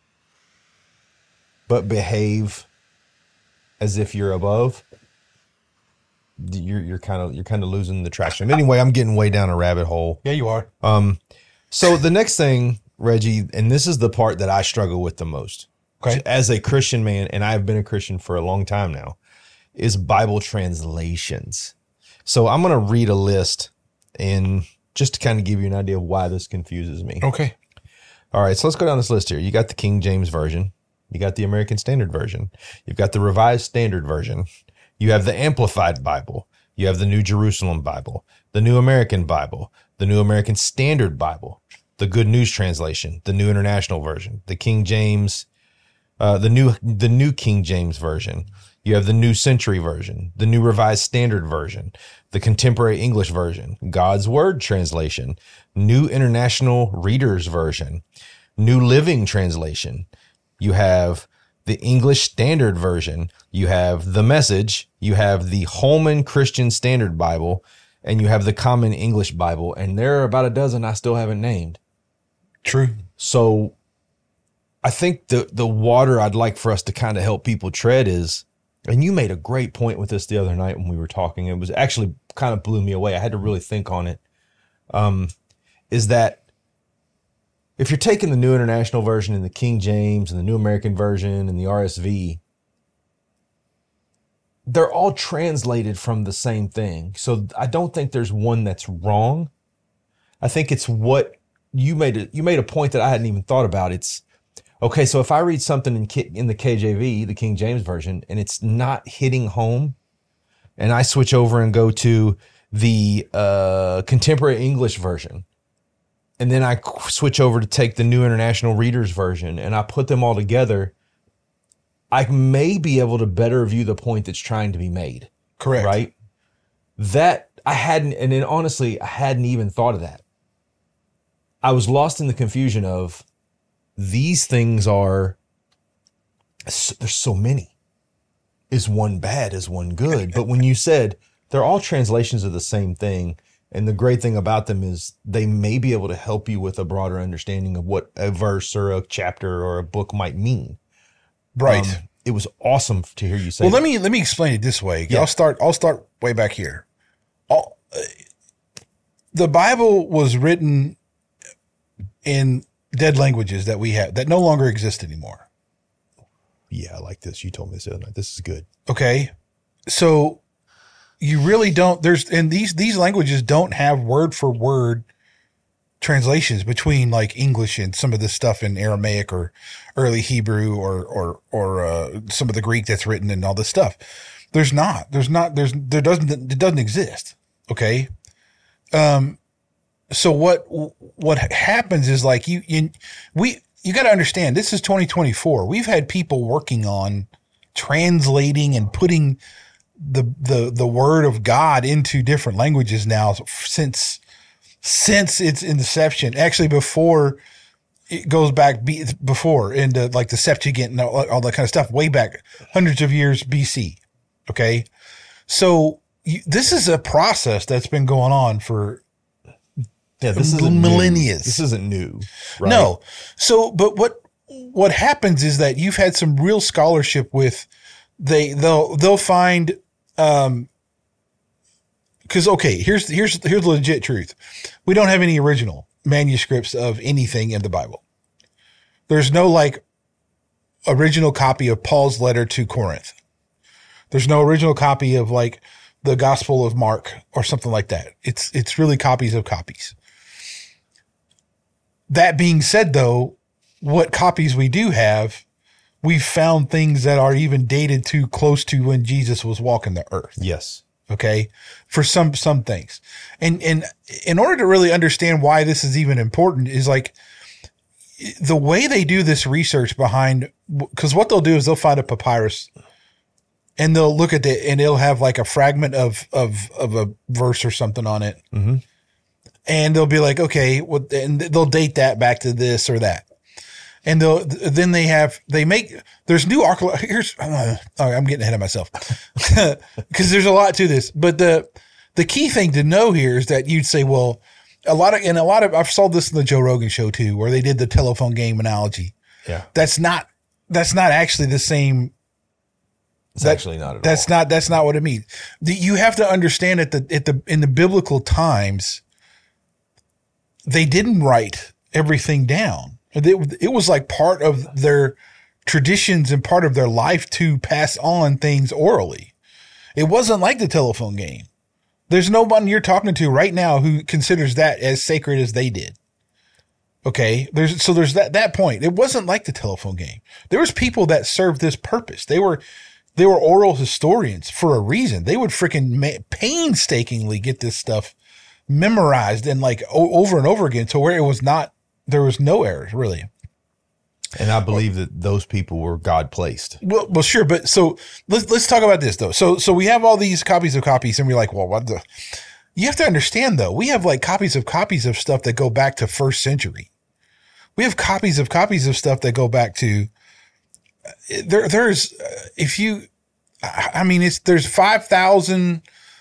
but behave as if you're above. You're, you're kind of, you're kind of losing the traction. Anyway, I'm getting way down a rabbit hole. Yeah, you are. So the next thing, Reggie, and this is the part that I struggle with the most. Okay. As a Christian man, and I've been a Christian for a long time now, is Bible translations. So I'm going to read a list and just to kind of give you an idea of why this confuses me. Okay. All right, so let's go down this list here. You got the King James Version. You got the American Standard Version. You've got the Revised Standard Version. You have the Amplified Bible. You have the New Jerusalem Bible, the New American Bible, the New American Standard Bible, the Good News Translation, the New International Version, the King James, uh, the new the New King James Version. You have the New Century Version, the New Revised Standard Version, the Contemporary English Version, God's Word Translation, New International Reader's Version, New Living Translation. You have the English Standard Version. You have the Message. You have the Holman Christian Standard Bible, and you have the Common English Bible. And there are about a dozen I still haven't named. True. So I think the the water I'd like for us to kind of help people tread is, and you made a great point with this the other night when we were talking. It was actually kind of blew me away. I had to really think on it. Um, is that if you're taking the New International Version and the King James and the New American Version and the R S V, they're all translated from the same thing. So I don't think there's one that's wrong. I think it's what you made it. You made a point that I hadn't even thought about. It's okay. So if I read something in K, in the K J V, the King James Version, and it's not hitting home, and I switch over and go to the uh, Contemporary English Version, and then I switch over to take the New International Reader's Version, and I put them all together, I may be able to better view the point that's trying to be made. Correct. Right? That I hadn't, and then honestly, I hadn't even thought of that. I was lost in the confusion of these things are, there's so many. Is one bad? Is one good? But when you said they're all translations of the same thing, and the great thing about them is they may be able to help you with a broader understanding of what a verse or a chapter or a book might mean. Right. Um, it was awesome to hear you say. Well, that. let me let me explain it this way. Yeah. I'll start. I'll start way back here. All, uh, the Bible was written in dead languages that we have that no longer exist anymore. Yeah, I like this. You told me this the other night. This is good. Okay, so you really don't. There's and these these languages don't have word for word translations between like English and some of this stuff in Aramaic or early Hebrew or or or uh, some of the Greek that's written and all this stuff. There's not. There's not. There's there doesn't it doesn't exist. Okay. Um. So what what happens is like you you we you got to understand this is twenty twenty-four. We've had people working on translating and putting the the the word of God into different languages now since. Since its inception, actually before it goes back be, before into like the Septuagint and all, all that kind of stuff, way back hundreds of years B C. Okay. So you, this is a process that's been going on for yeah, this isn't millennia. New. This isn't new. Right? No. So, but what, what happens is that you've had some real scholarship with they, they'll, they'll find, um, Because okay, here's here's here's the legit truth. We don't have any original manuscripts of anything in the Bible. There's no like original copy of Paul's letter to Corinth. There's no original copy of like the Gospel of Mark or something like that. It's it's really copies of copies. That being said, though, what copies we do have, we've found things that are even dated to close to when Jesus was walking the earth. Yes. Okay. For some, some things. And, and in order to really understand why this is even important is like the way they do this research behind, cause what they'll do is they'll find a papyrus and they'll look at it and it'll have like a fragment of, of, of a verse or something on it. Mm-hmm. And they'll be like, okay, well, and they'll date that back to this or that. And they'll, then they have, they make, there's new archaeological, here's, uh, oh, I'm getting ahead of myself because there's a lot to this. But the, the key thing to know here is that you'd say, well, a lot of, and a lot of, I've saw this in the Joe Rogan show too, where they did the telephone game analogy. Yeah. That's not, that's not actually the same. It's that, actually not at that's all. not, that's not what it means. The, you have to understand at the, at the, in the biblical times, they didn't write everything down. It, it was like part of their traditions and part of their life to pass on things orally. It wasn't like the telephone game. There's nobody you're talking to right now who considers that as sacred as they did. Okay. There's, so there's that, that point. It wasn't like the telephone game. There was people that served this purpose. They were, they were oral historians for a reason. They would freaking ma- painstakingly get this stuff memorized and like o- over and over again to where it was not, there was no errors really. And I believe that those people were God placed. Well, well, sure. But so let's, let's talk about this though. So, so we have all these copies of copies and we're like, well, what the, you have to understand though, we have like copies of copies of stuff that go back to first century. We have copies of copies of stuff that go back to there. There's, if you, I mean, it's, there's five thousand,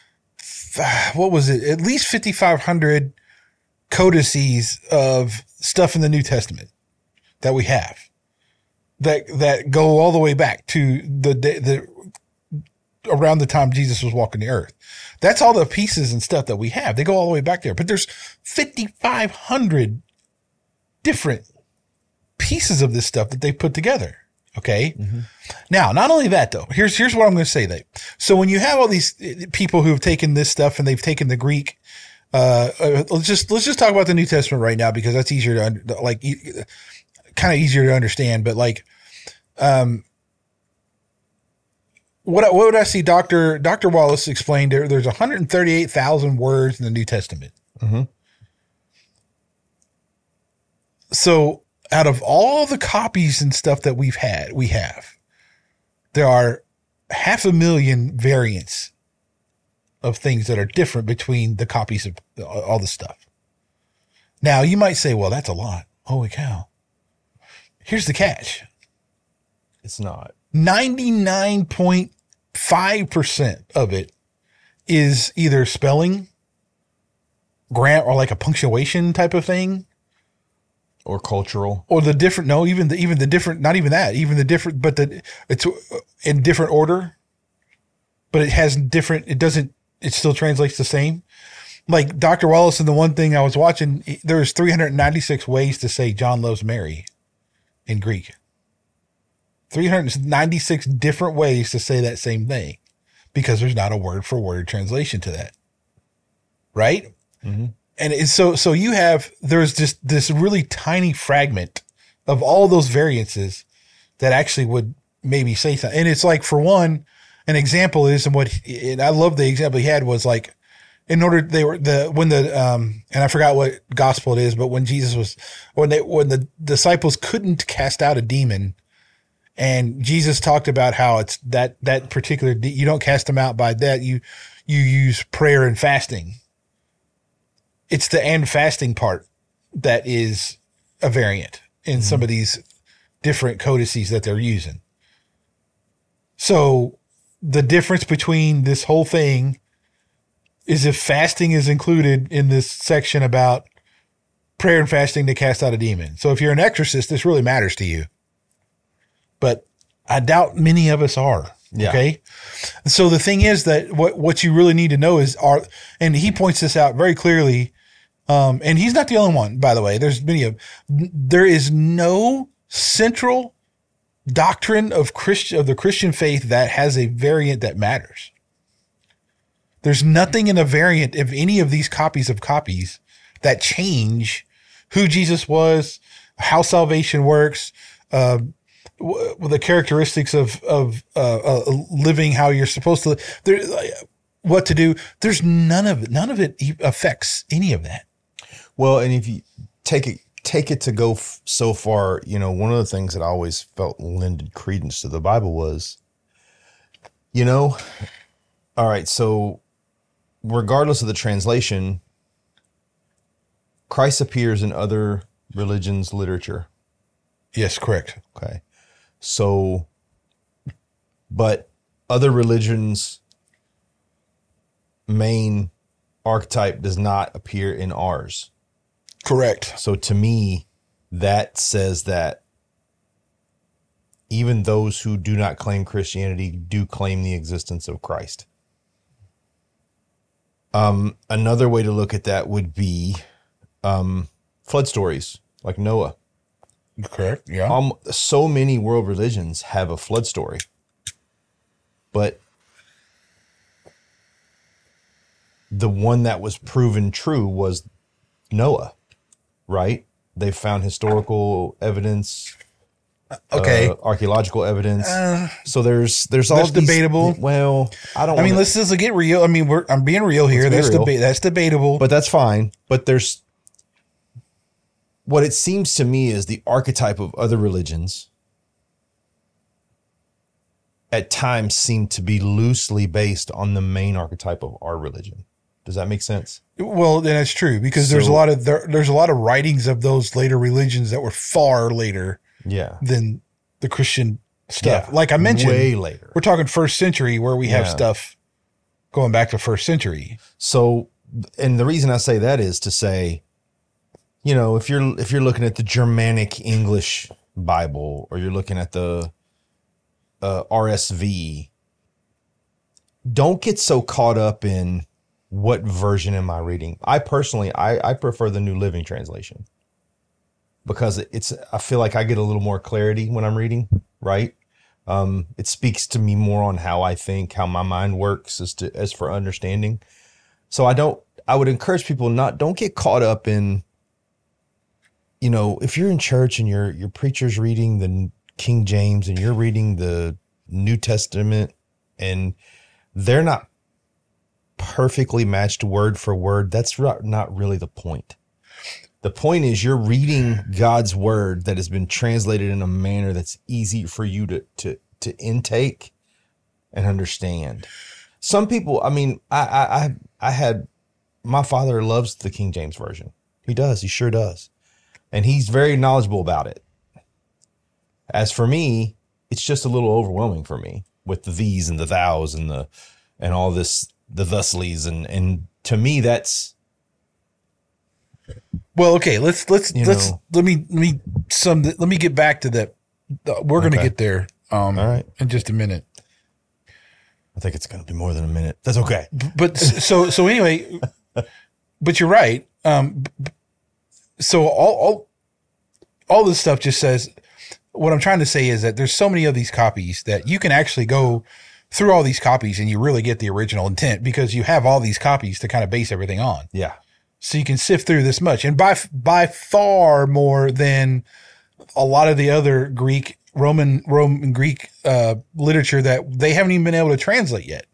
what was it? At least fifty-five hundred codices of stuff in the New Testament that we have that, that go all the way back to the day, the, around the time Jesus was walking the earth. That's all the pieces and stuff that we have. They go all the way back there, but there's fifty-five hundred different pieces of this stuff that they put together. Okay. Mm-hmm. Now, not only that though, here's, here's what I'm going to say. That so when you have all these people who have taken this stuff and they've taken the Greek, uh, uh let's just, let's just talk about the New Testament right now, because that's easier to like, kind of easier to understand, but like, um, what, what would I see? Doctor, Doctor Wallace explained there, there's one hundred thirty-eight thousand words in the New Testament. Mm-hmm. So out of all the copies and stuff that we've had, we have, there are half a million variants of things that are different between the copies of all the stuff. Now you might say, well, that's a lot. Holy cow. Here's the catch. It's not. ninety-nine point five percent of it is either spelling, gram, or like a punctuation type of thing, or cultural. Or the different, no, even the, even the different, not even that, even the different, but the, it's in different order, but it has different, it doesn't, it still translates the same. Like Doctor Wallace and the one thing I was watching, there's three hundred ninety-six ways to say John loves Mary in Greek. three hundred ninety-six different ways to say that same thing because there's not a word for word translation to that. Right? Mm-hmm. And it's so, so you have, there's just this really tiny fragment of all those variances that actually would maybe say something. And it's like, for one, an example is, and what, and I love the example he had was like, in order, they were the, when the, um, and I forgot what gospel it is, but when Jesus was, when they, when the disciples couldn't cast out a demon, and Jesus talked about how it's that, that particular, de- you don't cast them out by that. You, you use prayer and fasting. It's the and fasting part that is a variant in mm-hmm. some of these different codices that they're using. So the difference between this whole thing is if fasting is included in this section about prayer and fasting to cast out a demon. So if you're an exorcist, this really matters to you. But I doubt many of us are. Yeah. Okay. So the thing is that what, what you really need to know is, are, and he points this out very clearly. Um, and he's not the only one, by the way. There's many of, there is no central doctrine of Christian, of the Christian faith that has a variant that matters. There's nothing in a variant of any of these copies of copies that change who Jesus was, how salvation works, uh, w- the characteristics of, of, uh, uh, living how you're supposed to, there, what to do. There's none of it. None of it affects any of that. Well, and if you take it, take it to go f- so far, you know, one of the things that I always felt lended credence to the Bible was, you know, all right, so regardless of the translation, Christ appears in other religions' literature. Yes, correct. Okay. So, but other religions' main archetype does not appear in ours. Correct. So to me, that says that even those who do not claim Christianity do claim the existence of Christ. Um, another way to look at that would be um, flood stories like Noah. Correct. Yeah. Um, so many world religions have a flood story, but the one that was proven true was Noah, right? They found historical evidence, okay, uh, archaeological evidence. Uh, so there's there's all that's these, debatable. Well, I don't. I mean, wanna, let's just get real. I mean, we're I'm being real here. That's real. deba- That's debatable. But that's fine. But there's what it seems to me is the archetype of other religions at times seem to be loosely based on the main archetype of our religion. Does that make sense? Well, then that's true because So- there's a lot of there, there's a lot of writings of those later religions that were far later Yeah. than the Christian stuff. Yeah. Like I mentioned, Way later. we're talking first century where we have Yeah. stuff going back to first century. So, and the reason I say that is to say, you know, if you're if you're looking at the Germanic English Bible or you're looking at the uh, R S V, don't get so caught up in what version am I reading. I personally, I, I prefer the New Living Translation because it's, I feel like I get a little more clarity when I'm reading, right? Um, it speaks to me more on how I think, how my mind works as to, as for understanding. So I don't, I would encourage people not, don't get caught up in, you know, if you're in church and your, your preacher's reading the King James and you're reading the New Testament and they're not perfectly matched word for word, that's not really the point. The point is you're reading God's word that has been translated in a manner that's easy for you to, to, to intake and understand. Some people, I mean, I, I, I, I had, my father loves the King James Version. He does. He sure does. And he's very knowledgeable about it. As for me, it's just a little overwhelming for me with the these and the thous and the, and all this, the thuslies. And, and to me, that's, Well, okay, let's let's You let's know. let me let me some let me get back to the. the we're going to Okay. get there um, All right. in just a minute. I think it's going to be more than a minute. That's okay. But so so anyway, but you're right. Um, b- so all all all this stuff just says what I'm trying to say is that there's so many of these copies that you can actually go through all these copies and you really get the original intent because you have all these copies to kind of base everything on. Yeah. So you can sift through this much, and by by far more than a lot of the other Greek, Roman, Roman Greek uh, literature that they haven't even been able to translate yet.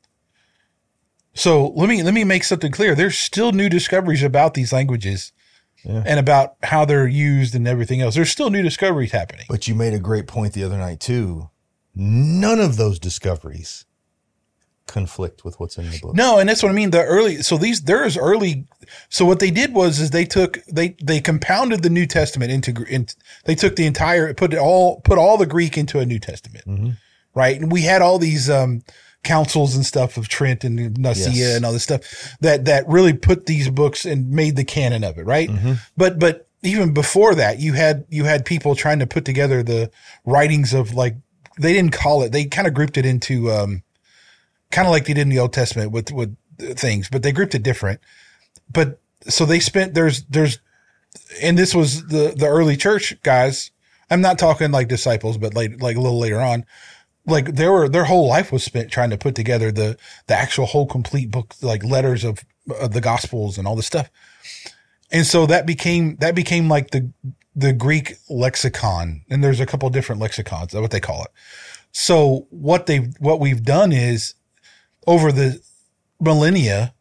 So let me let me make something clear. There's still new discoveries about these languages Yeah. and about how they're used and everything else. There's still new discoveries happening. But you made a great point the other night too. None of those discoveries conflict with what's in the book. No, and that's what I mean. The early, so these there's early. So what they did was is they took they they compounded the New Testament into in, they took the entire put it all put all the Greek into a New Testament, Mm-hmm. right? And we had all these um, councils and stuff of Trent and Nicaea Yes. and all this stuff that that really put these books and made the canon of it, right? Mm-hmm. But but even before that, you had you had people trying to put together the writings of like they didn't call it they kind of grouped it into. Um, kind of like they did in the Old Testament with, with things, but they grouped it different. But so they spent, there's, there's, and this was the, the early church guys. I'm not talking like disciples, but like, like a little later on, like they were, their whole life was spent trying to put together the, the actual whole complete book, like letters of, of the gospels and all this stuff. And so that became, that became like the, the Greek lexicon. And there's a couple of different lexicons, that's what they call it. So what they, what we've done is, over the millennia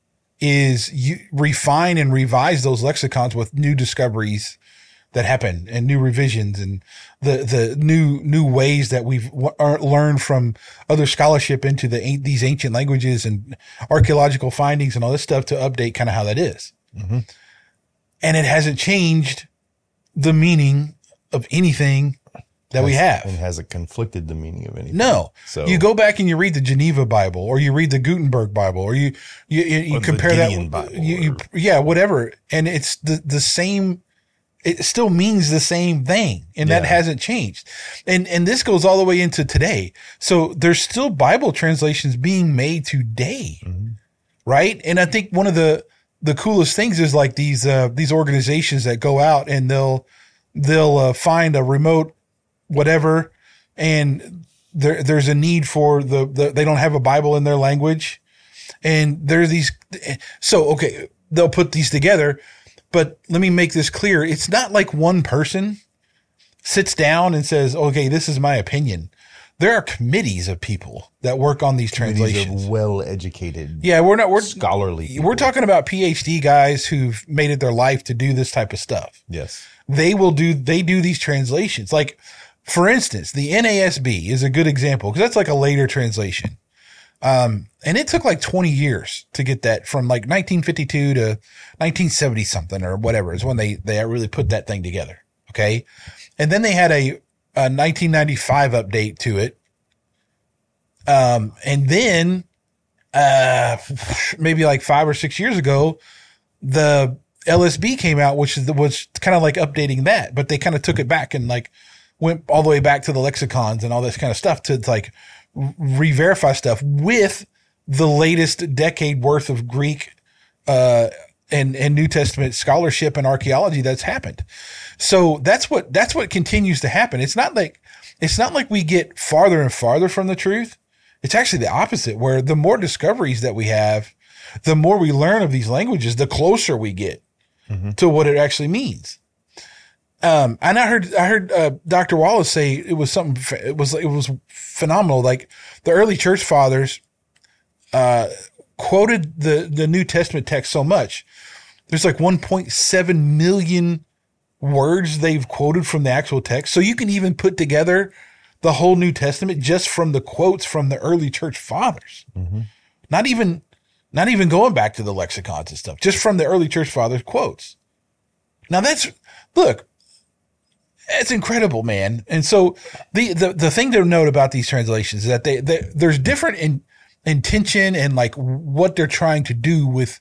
is you refine and revise those lexicons with new discoveries that happen and new revisions and the, the new, new ways that we've w- learned from other scholarship into the, these ancient languages and archaeological findings and all this stuff to update kind of how that is. Mm-hmm. And it hasn't changed the meaning of anything that we have. And hasn't conflicted the meaning of anything. No. So you go back and you read the Geneva Bible or you read the Gutenberg Bible or you, you, you, you Or the compare Gideon that. Bible you, you, or- yeah, whatever. And it's the, the same, it still means the same thing. And that Yeah. hasn't changed. And, and this goes all the way into today. So there's still Bible translations being made today. Mhm. Right. And I think one of the, the coolest things is like these, uh, these organizations that go out and they'll, they'll uh, find a remote whatever, and there there's a need for the, the they don't have a Bible in their language, and there's these. So okay, they'll put these together, but let me make this clear: it's not like one person sits down and says, "Okay, this is my opinion." There are committees of people that work on these these translations. are well-educated, Yeah, we're not we're scholarly people. we're talking about PhD guys who've made it their life to do this type of stuff. Yes. They will do, they do these translations. Like, for instance, the N A S B is a good example because that's like a later translation. Um, and it took like twenty years to get that from like nineteen fifty-two to nineteen seventy something or whatever is when they, they really put that thing together. Okay. And then they had a, a nineteen ninety-five update to it. Um, and then, uh, maybe like five or six years ago, the L S B came out, which is the, was kind of like updating that, but they kind of took it back and like went all the way back to the lexicons and all this kind of stuff to like re-verify stuff with the latest decade worth of Greek, uh, and, and New Testament scholarship and archaeology that's happened. So that's what, that's what continues to happen. It's not like, it's not like we get farther and farther from the truth. It's actually the opposite, where the more discoveries that we have, the more we learn of these languages, the closer we get mm-hmm. to what it actually means. Um, and I heard, I heard, uh, Doctor Wallace say it was something, it was, it was phenomenal. Like the early church fathers, uh, quoted the, the New Testament text so much. There's like one point seven million words they've quoted from the actual text. So you can even put together the whole New Testament just from the quotes from the early church fathers. Mm-hmm. Not even, not even going back to the lexicons and stuff, just from the early church fathers quotes. Now that's, look, it's incredible, man. And so the, the, the thing to note about these translations is that they, they there's different in, intention and like what they're trying to do with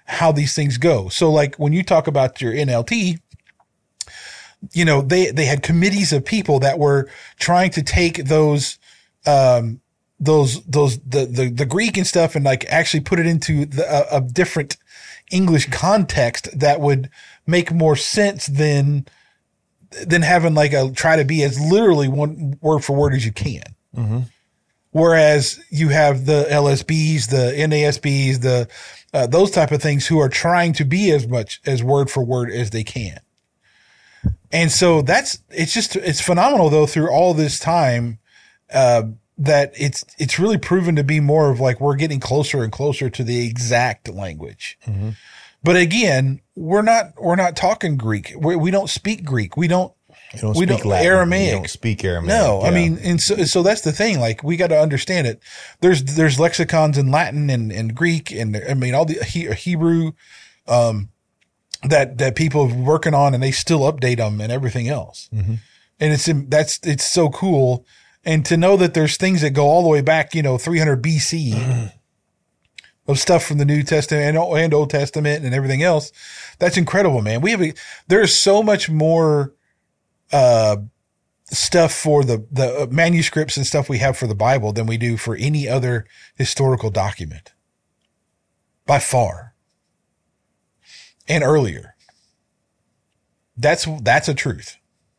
how these things go. So like when you talk about your N L T, you know, they, they had committees of people that were trying to take those, um, those, those, the, the, the Greek and stuff and like actually put it into the, a, a different English context that would make more sense than, than having like a, try to be as literally one word for word as you can. Mm-hmm. Whereas you have the L S Bs, the N A S Bs, the, uh, those type of things who are trying to be as much as word for word as they can. And so that's, it's just, it's phenomenal though through all this time, uh, that it's, it's really proven to be more of like, we're getting closer and closer to the exact language. Mm-hmm. But again, we're not, we're not talking Greek. We're, we don't speak Greek. We don't, You don't we speak don't Latin. Aramaic. You don't speak Aramaic. No, I Yeah. mean, and so, so that's the thing. Like, we got to understand it. There's, there's lexicons in Latin and, and Greek and, I mean, all the he, Hebrew, um, that, that people are working on and they still update them and everything else. Mm-hmm. And it's, that's, it's so cool. And to know that there's things that go all the way back, you know, three hundred B C mm. of stuff from the New Testament and, and Old Testament and everything else. That's incredible, man. We have, a, there's so much more, uh, stuff for the, the manuscripts and stuff we have for the Bible than we do for any other historical document by far and earlier. That's, that's a truth.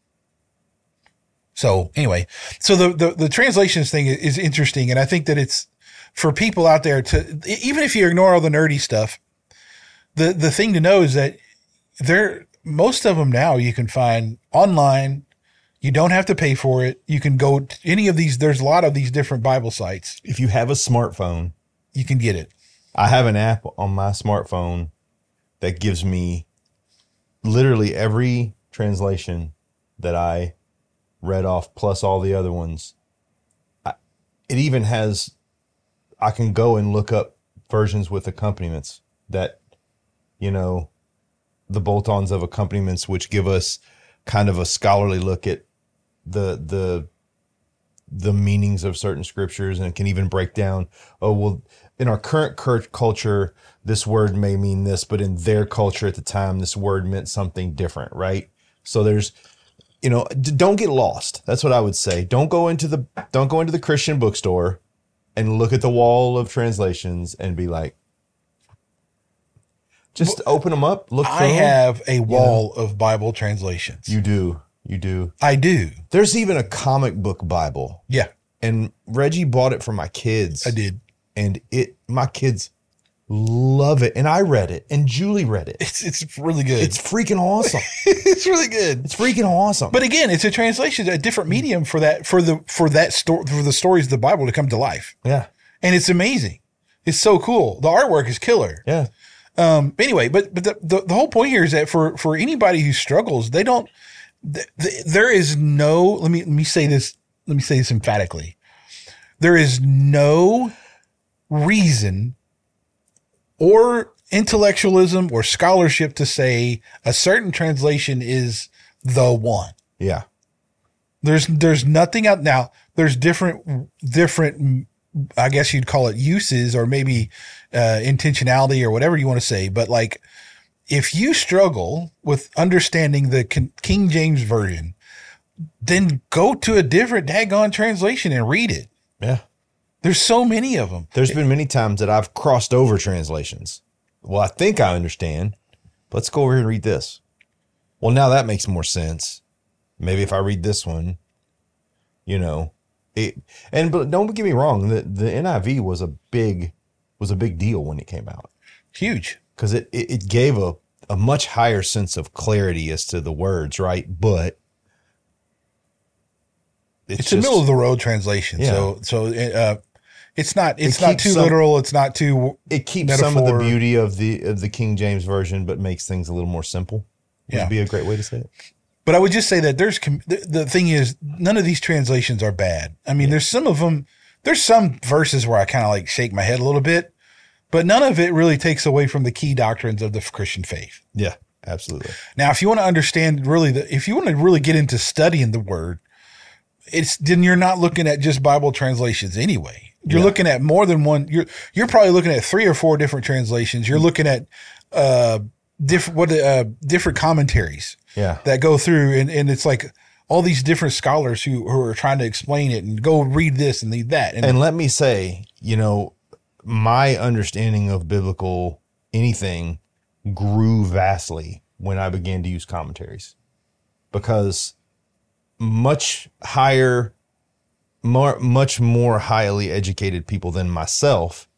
So anyway, so the, the, the translations thing is interesting. And I think that it's for people out there to, even if you ignore all the nerdy stuff, the, the thing to know is that there, most of them now you can find online. You don't have to pay for it. You can go to any of these. There's a lot of these different Bible sites. If you have a smartphone, you can get it. I have an app on my smartphone that gives me literally every translation that I read off, plus all the other ones. I, it even has, I can go and look up versions with accompaniments that, you know, the bolt-ons of accompaniments, which give us kind of a scholarly look at the, the, the meanings of certain scriptures, and can even break down, oh, well, in our current culture, this word may mean this, but in their culture at the time, this word meant something different, right? So there's, you know, don't get lost. That's what I would say. Don't go into the, don't go into the Christian bookstore and look at the wall of translations and be like, just well, open them up. Look. I have a wall you know, of Bible translations. You do. You do. I do. There's even a comic book Bible. Yeah. And Reggie bought it for my kids. I did. And it, my kids love it. And I read it and Julie read it. It's, it's really good. It's freaking awesome. It's really good. It's freaking awesome. But again, it's a translation, a different medium for that, for the, for that story, for the stories of the Bible to come to life. Yeah. And it's amazing. It's so cool. The artwork is killer. Yeah. Um, anyway, but, but the, the, the whole point here is that for, for anybody who struggles, they don't, th- th- there is no, let me, let me say this, let me say this emphatically. There is no reason or intellectualism or scholarship to say a certain translation is the one. Yeah. There's, there's nothing out now. There's different, different, I guess you'd call it uses or maybe, uh, intentionality or whatever you want to say. But like, if you struggle with understanding the King James Version, then go to a different daggone translation and read it. Yeah. There's so many of them. There's been many times that I've crossed over translations. Well, I think I understand. Let's go over here and read this. Well, now that makes more sense. Maybe if I read this one, you know, it, and, but don't get me wrong. The, the N I V was a big, was a big deal when it came out. Huge. Cause it, it, it gave a, a much higher sense of clarity as to the words. Right. But it's, it's a middle of the road translation. Yeah. So, so, uh, it's not, it's it not too some, literal. It's not too, it keeps metaphor. Some of the beauty of the, of the King James Version, but makes things a little more simple. Would yeah. be a great way to say it. But I would just say that there's, the, the thing is, none of these translations are bad. I mean, yeah. there's some of them, there's some verses where I kind of like shake my head a little bit, but none of it really takes away from the key doctrines of the Christian faith. Yeah, absolutely. Now, if you want to understand really the, if you want to really get into studying the word, it's, then you're not looking at just Bible translations anyway. You're yeah. looking at more than one. You're, you're probably looking at three or four different translations. You're looking at uh, different, what, uh, different commentaries Yeah. that go through. And, and it's like all these different scholars who, who are trying to explain it and go read this and read that. And, And let me say, you know, my understanding of biblical anything grew vastly when I began to use commentaries, because much higher, more, much more highly educated people than myself,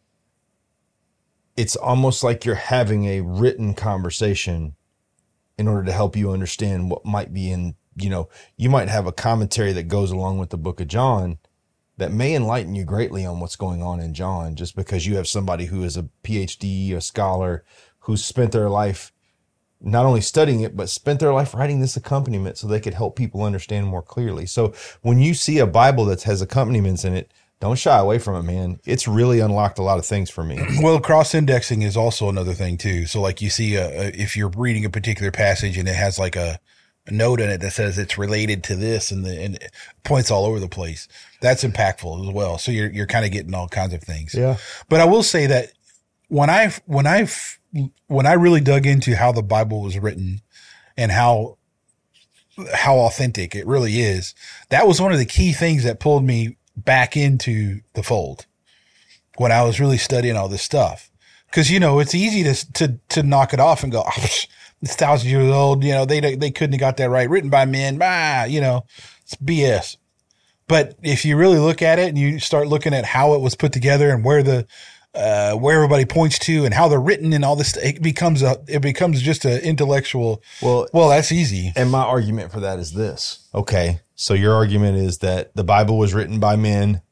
it's almost like you're having a written conversation in order to help you understand what might be in, you know, you might have a commentary that goes along with the book of John that may enlighten you greatly on what's going on in John, just because you have somebody who is a P H D, a scholar, who's spent their life not only studying it, but spent their life writing this accompaniment so they could help people understand more clearly. So when you see a Bible that has accompaniments in it, don't shy away from it, man. It's really unlocked a lot of things for me. Well, cross-indexing is also another thing too. So like you see, a, a, if you're reading a particular passage and it has like a, a note in it that says it's related to this, and the and it points all over the place, that's impactful as well. So you're you're kind of getting all kinds of things. Yeah. But I will say that when I when I when I really dug into how the Bible was written and how how authentic it really is, that was one of the key things that pulled me back into the fold when I was really studying all this stuff. Cause you know, it's easy to, to, to knock it off and go, oh, it's thousand years old. You know, they, they couldn't have got that right. Written by men. Bah, you know, it's B S. But if you really look at it and you start looking at how it was put together and where the, uh, where everybody points to and how they're written and all this, it becomes a, it becomes just an intellectual. Well, well, that's easy. And my argument for that is this. Okay. So your argument is that the Bible was written by men.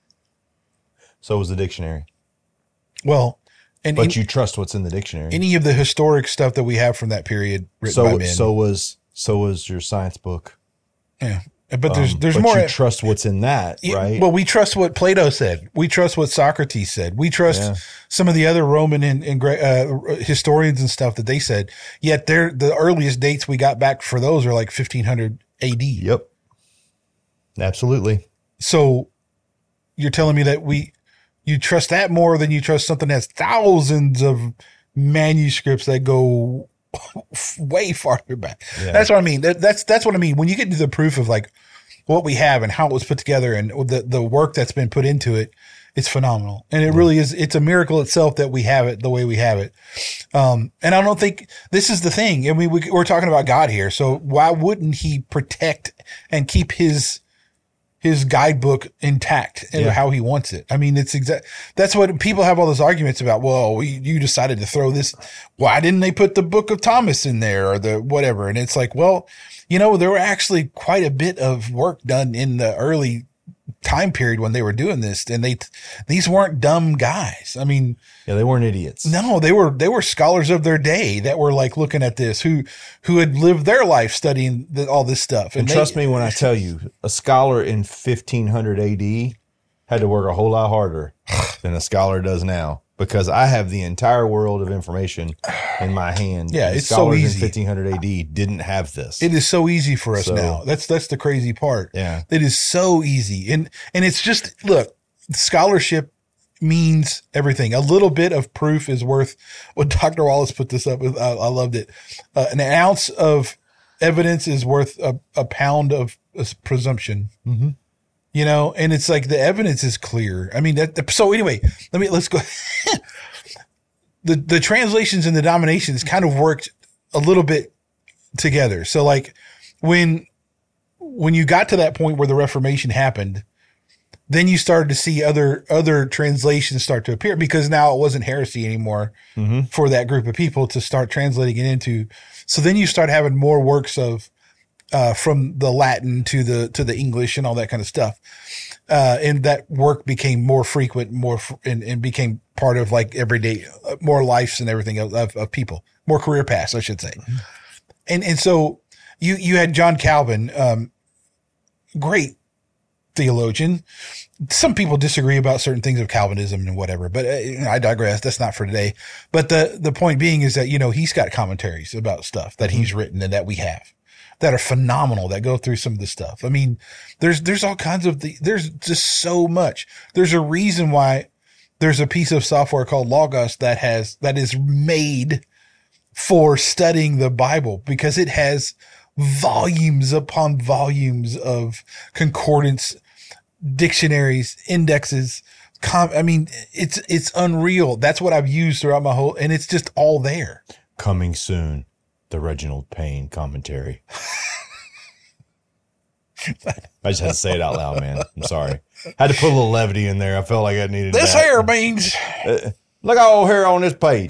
So was the dictionary. Well, and but in, you trust what's in the dictionary. Any of the historic stuff that we have from that period written so, by men. So was, so was your science book. Yeah. But there's, Um, there's but more. You trust what's in that, right? Well, we trust what Plato said. We trust what Socrates said. We trust Yeah. some of the other Roman and, and uh, historians and stuff that they said. Yet they're, the earliest dates we got back for those are like fifteen hundred A D. Yep. Absolutely. So you're telling me that we, you trust that more than you trust something that's thousands of manuscripts that go way farther back. Yeah. That's what I mean. That, that's, that's what I mean. When you get to the proof of like what we have and how it was put together and the, the work that's been put into it, it's phenomenal. And it yeah. really is. It's a miracle itself that we have it the way we have it. Um, and I don't think this is the thing. I mean, we, we're talking about God here. So why wouldn't he protect and keep his, his guidebook intact and Yeah. how he wants it? I mean, it's exact. That's what people have all those arguments about. Well, we, you decided to throw this. Why didn't they put the Book of Thomas in there or the whatever? And it's like, well, you know, there were actually quite a bit of work done in the early time period when they were doing this, and they, these weren't dumb guys. I mean, yeah, they weren't idiots. No, they were, they were scholars of their day that were like looking at this, who, who had lived their life studying the, all this stuff. And, and they, trust me when I tell you, a scholar in fifteen hundred A D had to work a whole lot harder than a scholar does now, because I have the entire world of information in my hand. Yeah, and it's so scholars easy. in fifteen hundred A D didn't have this. It is so easy for us So- now. That's, that's the crazy part. Yeah. It is so easy. And, and it's just, look, scholarship means everything. A little bit of proof is worth, what Doctor Wallace put this up with. I, I loved it. Uh, an ounce of evidence is worth a, a pound of uh, presumption. Mm-hmm. You know, and it's like the evidence is clear. I mean, that, so anyway, let me, let's go. the, the translations and the dominations kind of worked a little bit together. So like when, when you got to that point where the Reformation happened, then you started to see other, other translations start to appear, because now it wasn't heresy anymore Mm-hmm. for that group of people to start translating it into. So then you start having more works of, uh, from the Latin to the, to the English and all that kind of stuff. Uh, and that work became more frequent, more, fr- and, and became part of like everyday, uh, more lives and everything of, of, of people, more career paths, I should say. Mm-hmm. And, and so you, you had John Calvin, um, great theologian. Some people disagree about certain things of Calvinism and whatever, but uh, I digress. That's not for today. But the, the point being is that, you know, he's got commentaries about stuff that he's written and that we have that are phenomenal, that go through some of the stuff. I mean, there's, there's all kinds of the, there's just so much. There's a reason why there's a piece of software called Logos that has, that is made for studying the Bible because it has volumes upon volumes of concordance, dictionaries, indexes. Com- I mean, it's it's unreal. That's what I've used throughout my whole, and it's just all there. Coming soon, the Reginald Payne commentary. I just had to say it out loud, man. I'm sorry. Had to put a little levity in there. I felt like I needed This that. hair means. Uh, look at all hair on this page.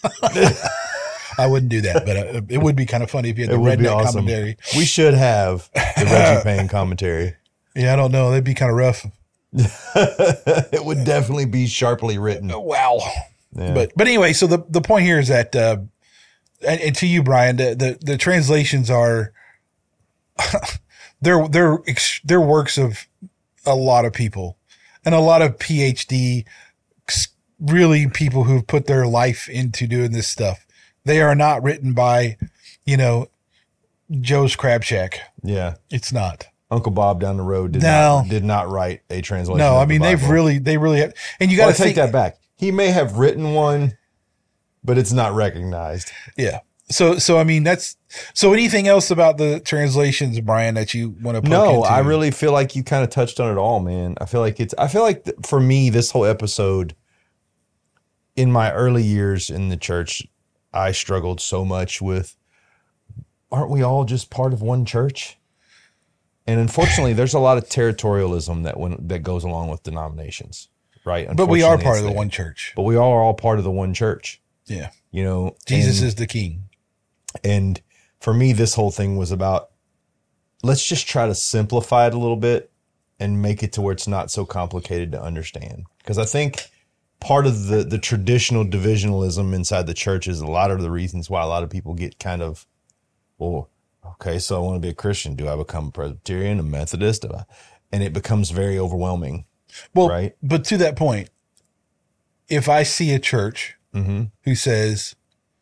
I wouldn't do that, but uh, it would be kind of funny if you had It the would be redneck awesome. commentary. We should have the Reggie Payne commentary. Yeah, I don't know. That'd be kind of rough. It would definitely be sharply written. Wow. Yeah. But but anyway, so the, the point here is that, uh, and, and to you, Brian, the, the, the translations are, they're, they're, ex- they're works of a lot of people and a lot of PhD, really people who've put their life into doing this stuff. They are not written by, you know, Joe's Crab Shack. Yeah. It's not. Uncle Bob down the road did No. not did not write a translation. No, of I mean, the they've Bible. really, they really have, and you got Well, to I take think that back. He may have written one, but it's not recognized. Yeah. So, so I mean, that's, so anything else about the translations, Brian, that you want to poke No, into? I really feel like you kind of touched on it all, man. I feel like it's, I feel like th- for me, this whole episode in my early years in the church, I struggled so much with, aren't we all just part of one church? And unfortunately, there's a lot of territorialism that when, that goes along with denominations, right? But we are Unfortunately, part it's of the there. one church. But we are all part of the one church, Yeah. you know. Jesus and- is the king. And for me, this whole thing was about, let's just try to simplify it a little bit and make it to where it's not so complicated to understand. Because I think part of the, the traditional divisionalism inside the church is a lot of the reasons why a lot of people get kind of, well, okay, so I want to be a Christian. Do I become a Presbyterian, a Methodist? And it becomes very overwhelming. Well, Right. but to that point, if I see a church Mm-hmm. who says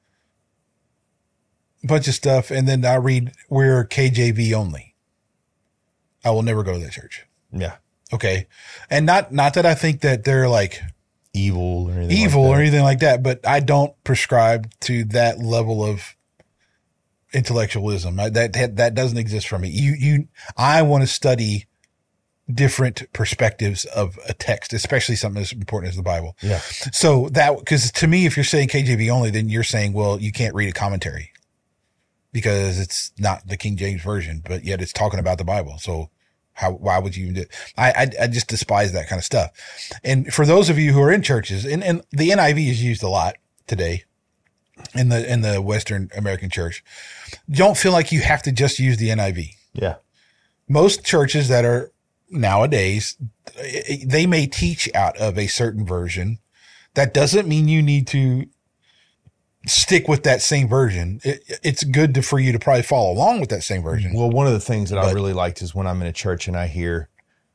a bunch of stuff, and then I read we're K J V only, I will never go to that church. Yeah. Okay. And not, not that I think that they're like Evil or anything evil like or that. anything like that, but I don't prescribe to that level of intellectualism. I, that, that, that doesn't exist for me. You, you, I want to study different perspectives of a text, especially something as important as the Bible. Yeah. So that, because to me, if you're saying K J V only, then you're saying, well, you can't read a commentary because it's not the King James version, but yet it's talking about the Bible. So how, why would you even do it? I, I, I just despise that kind of stuff. And for those of you who are in churches, and, and the N I V is used a lot today in the, in the Western American church, don't feel like you have to just use the N I V. Yeah. Most churches that are nowadays, they may teach out of a certain version. That doesn't mean you need to stick with that same version. It, it's good to, for you to probably follow along with that same version. Well, one of the things that I But- really liked is when I'm in a church and I hear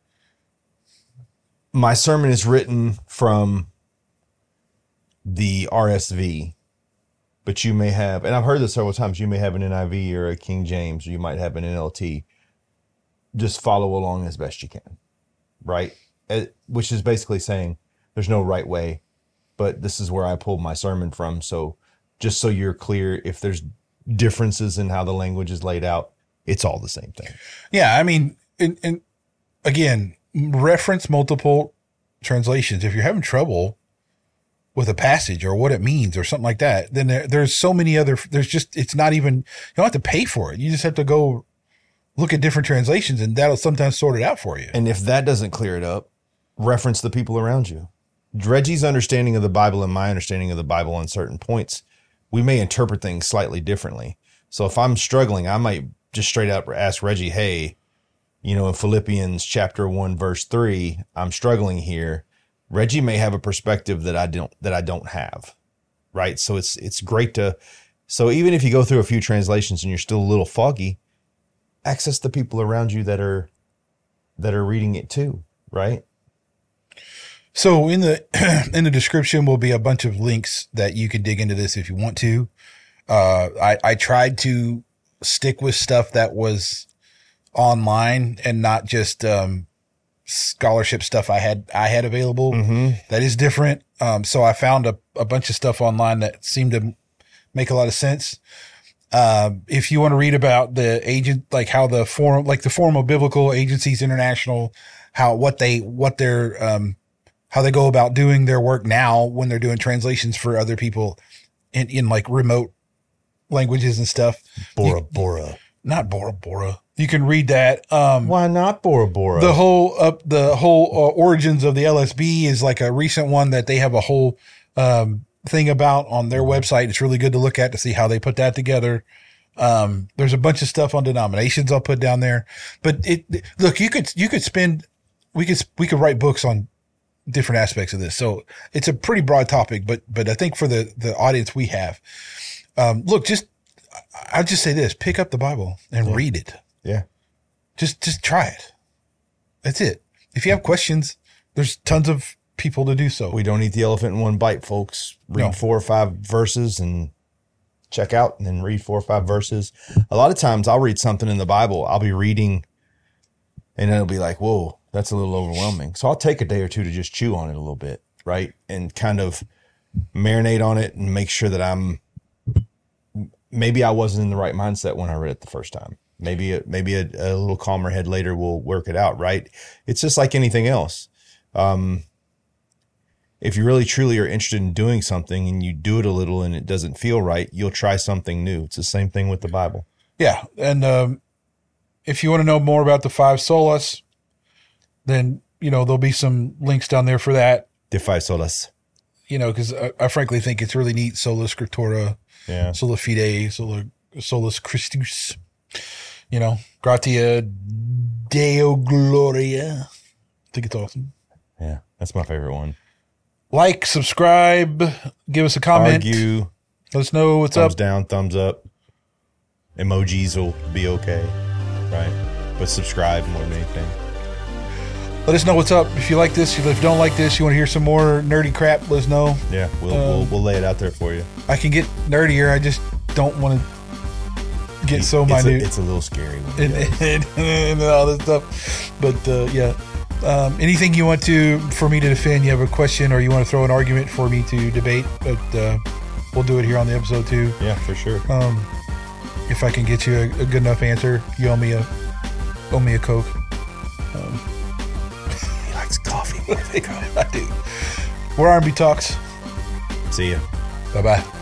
my sermon is written from the R S V, but you may have, and I've heard this several times, you may have an N I V or a King James, or you might have an N L T. Just follow along as best you can, right? Uh, Which is basically saying there's no right way, but this is where I pulled my sermon from. So just so you're clear, if there's differences in how the language is laid out, it's all the same thing. Yeah. I mean, and, and again, reference multiple translations. If you're having trouble with a passage or what it means or something like that, then there, there's so many other, there's just, it's not even, you don't have to pay for it. You just have to go look at different translations and that'll sometimes sort it out for you. And if that doesn't clear it up, reference the people around you. Reggie's understanding of the Bible and my understanding of the Bible on certain points, we may interpret things slightly differently. So if I'm struggling, I might just straight up ask Reggie, hey, you know, in Philippians chapter one, verse three, I'm struggling here. Reggie may have a perspective that I don't, that I don't have. Right. So it's, it's great to, so even if you go through a few translations and you're still a little foggy, access the people around you that are, that are reading it too. Right. So in the in the description will be a bunch of links that you can dig into this if you want to. Uh, I, I tried to stick with stuff that was online and not just um, scholarship stuff I had I had available. Mm-hmm. That is different. Um, so I found a, a bunch of stuff online that seemed to make a lot of sense. Uh, if you want to read about the agent, like how the forum, like the Forum of Biblical Agencies International, how, what they, what they're, um, how they go about doing their work now when they're doing translations for other people in, in like remote languages and stuff. Bora You- Bora. Not Bora Bora. You can read that. Um, Why not Bora Bora? the whole, uh, the whole uh, origins of the L S B is like a recent one that they have a whole, um, thing about on their website. It's really good to look at to see how they put that together. Um, there's a bunch of stuff on denominations I'll put down there, but it, look, you could, you could spend, we could, we could write books on different aspects of this. So it's a pretty broad topic, but, but I think for the, the audience we have, um, look, just, I'll just say this, pick up the Bible and Yeah. read it. Yeah. Just, just try it. That's it. If you have questions, there's tons of people to do so. We don't eat the elephant in one bite, folks. Read No. four or five verses and check out, and then read four or five verses. A lot of times I'll read something in the Bible. I'll be reading and it'll be like, whoa, that's a little overwhelming. So I'll take a day or two to just chew on it a little bit, right? And kind of marinate on it and make sure that I'm, maybe I wasn't in the right mindset when I read it the first time. Maybe, a, maybe a, a little calmer head later will work it out, right? It's just like anything else. Um, if you really truly are interested in doing something and you do it a little and it doesn't feel right, you'll try something new. It's the same thing with the Bible. Yeah. And, um, if you want to know more about the five solas, then, you know, there'll be some links down there for that, Defy solas. you know, cause I, I frankly think it's really neat. Sola Scriptura, Yeah. Sola Fide, Sola, Solus Christus, you know, Gratia Deo Gloria. I think it's awesome. Yeah. That's my favorite one. Like, subscribe, give us a comment. Argue, Let us know what's thumbs up. down, thumbs up. Emojis will be okay. Right. But subscribe more than anything. Let us know what's up. If you like this, if you don't like this, you want to hear some more nerdy crap, let us know. Yeah. We'll, Um, we'll, we'll lay it out there for you. I can get nerdier. I just don't want to get so it's minute A, it's a little scary. When and, it and, and all this stuff. But uh, yeah. Um, anything you want to for me to defend, you have a question or you want to throw an argument for me to debate, but uh, we'll do it here on the episode too. yeah, for sure. Um, if I can get you a, a good enough answer, you owe me a owe me a Coke. Um, He likes coffee more than Coke. I do. We're R and B Talks. See ya. Bye bye.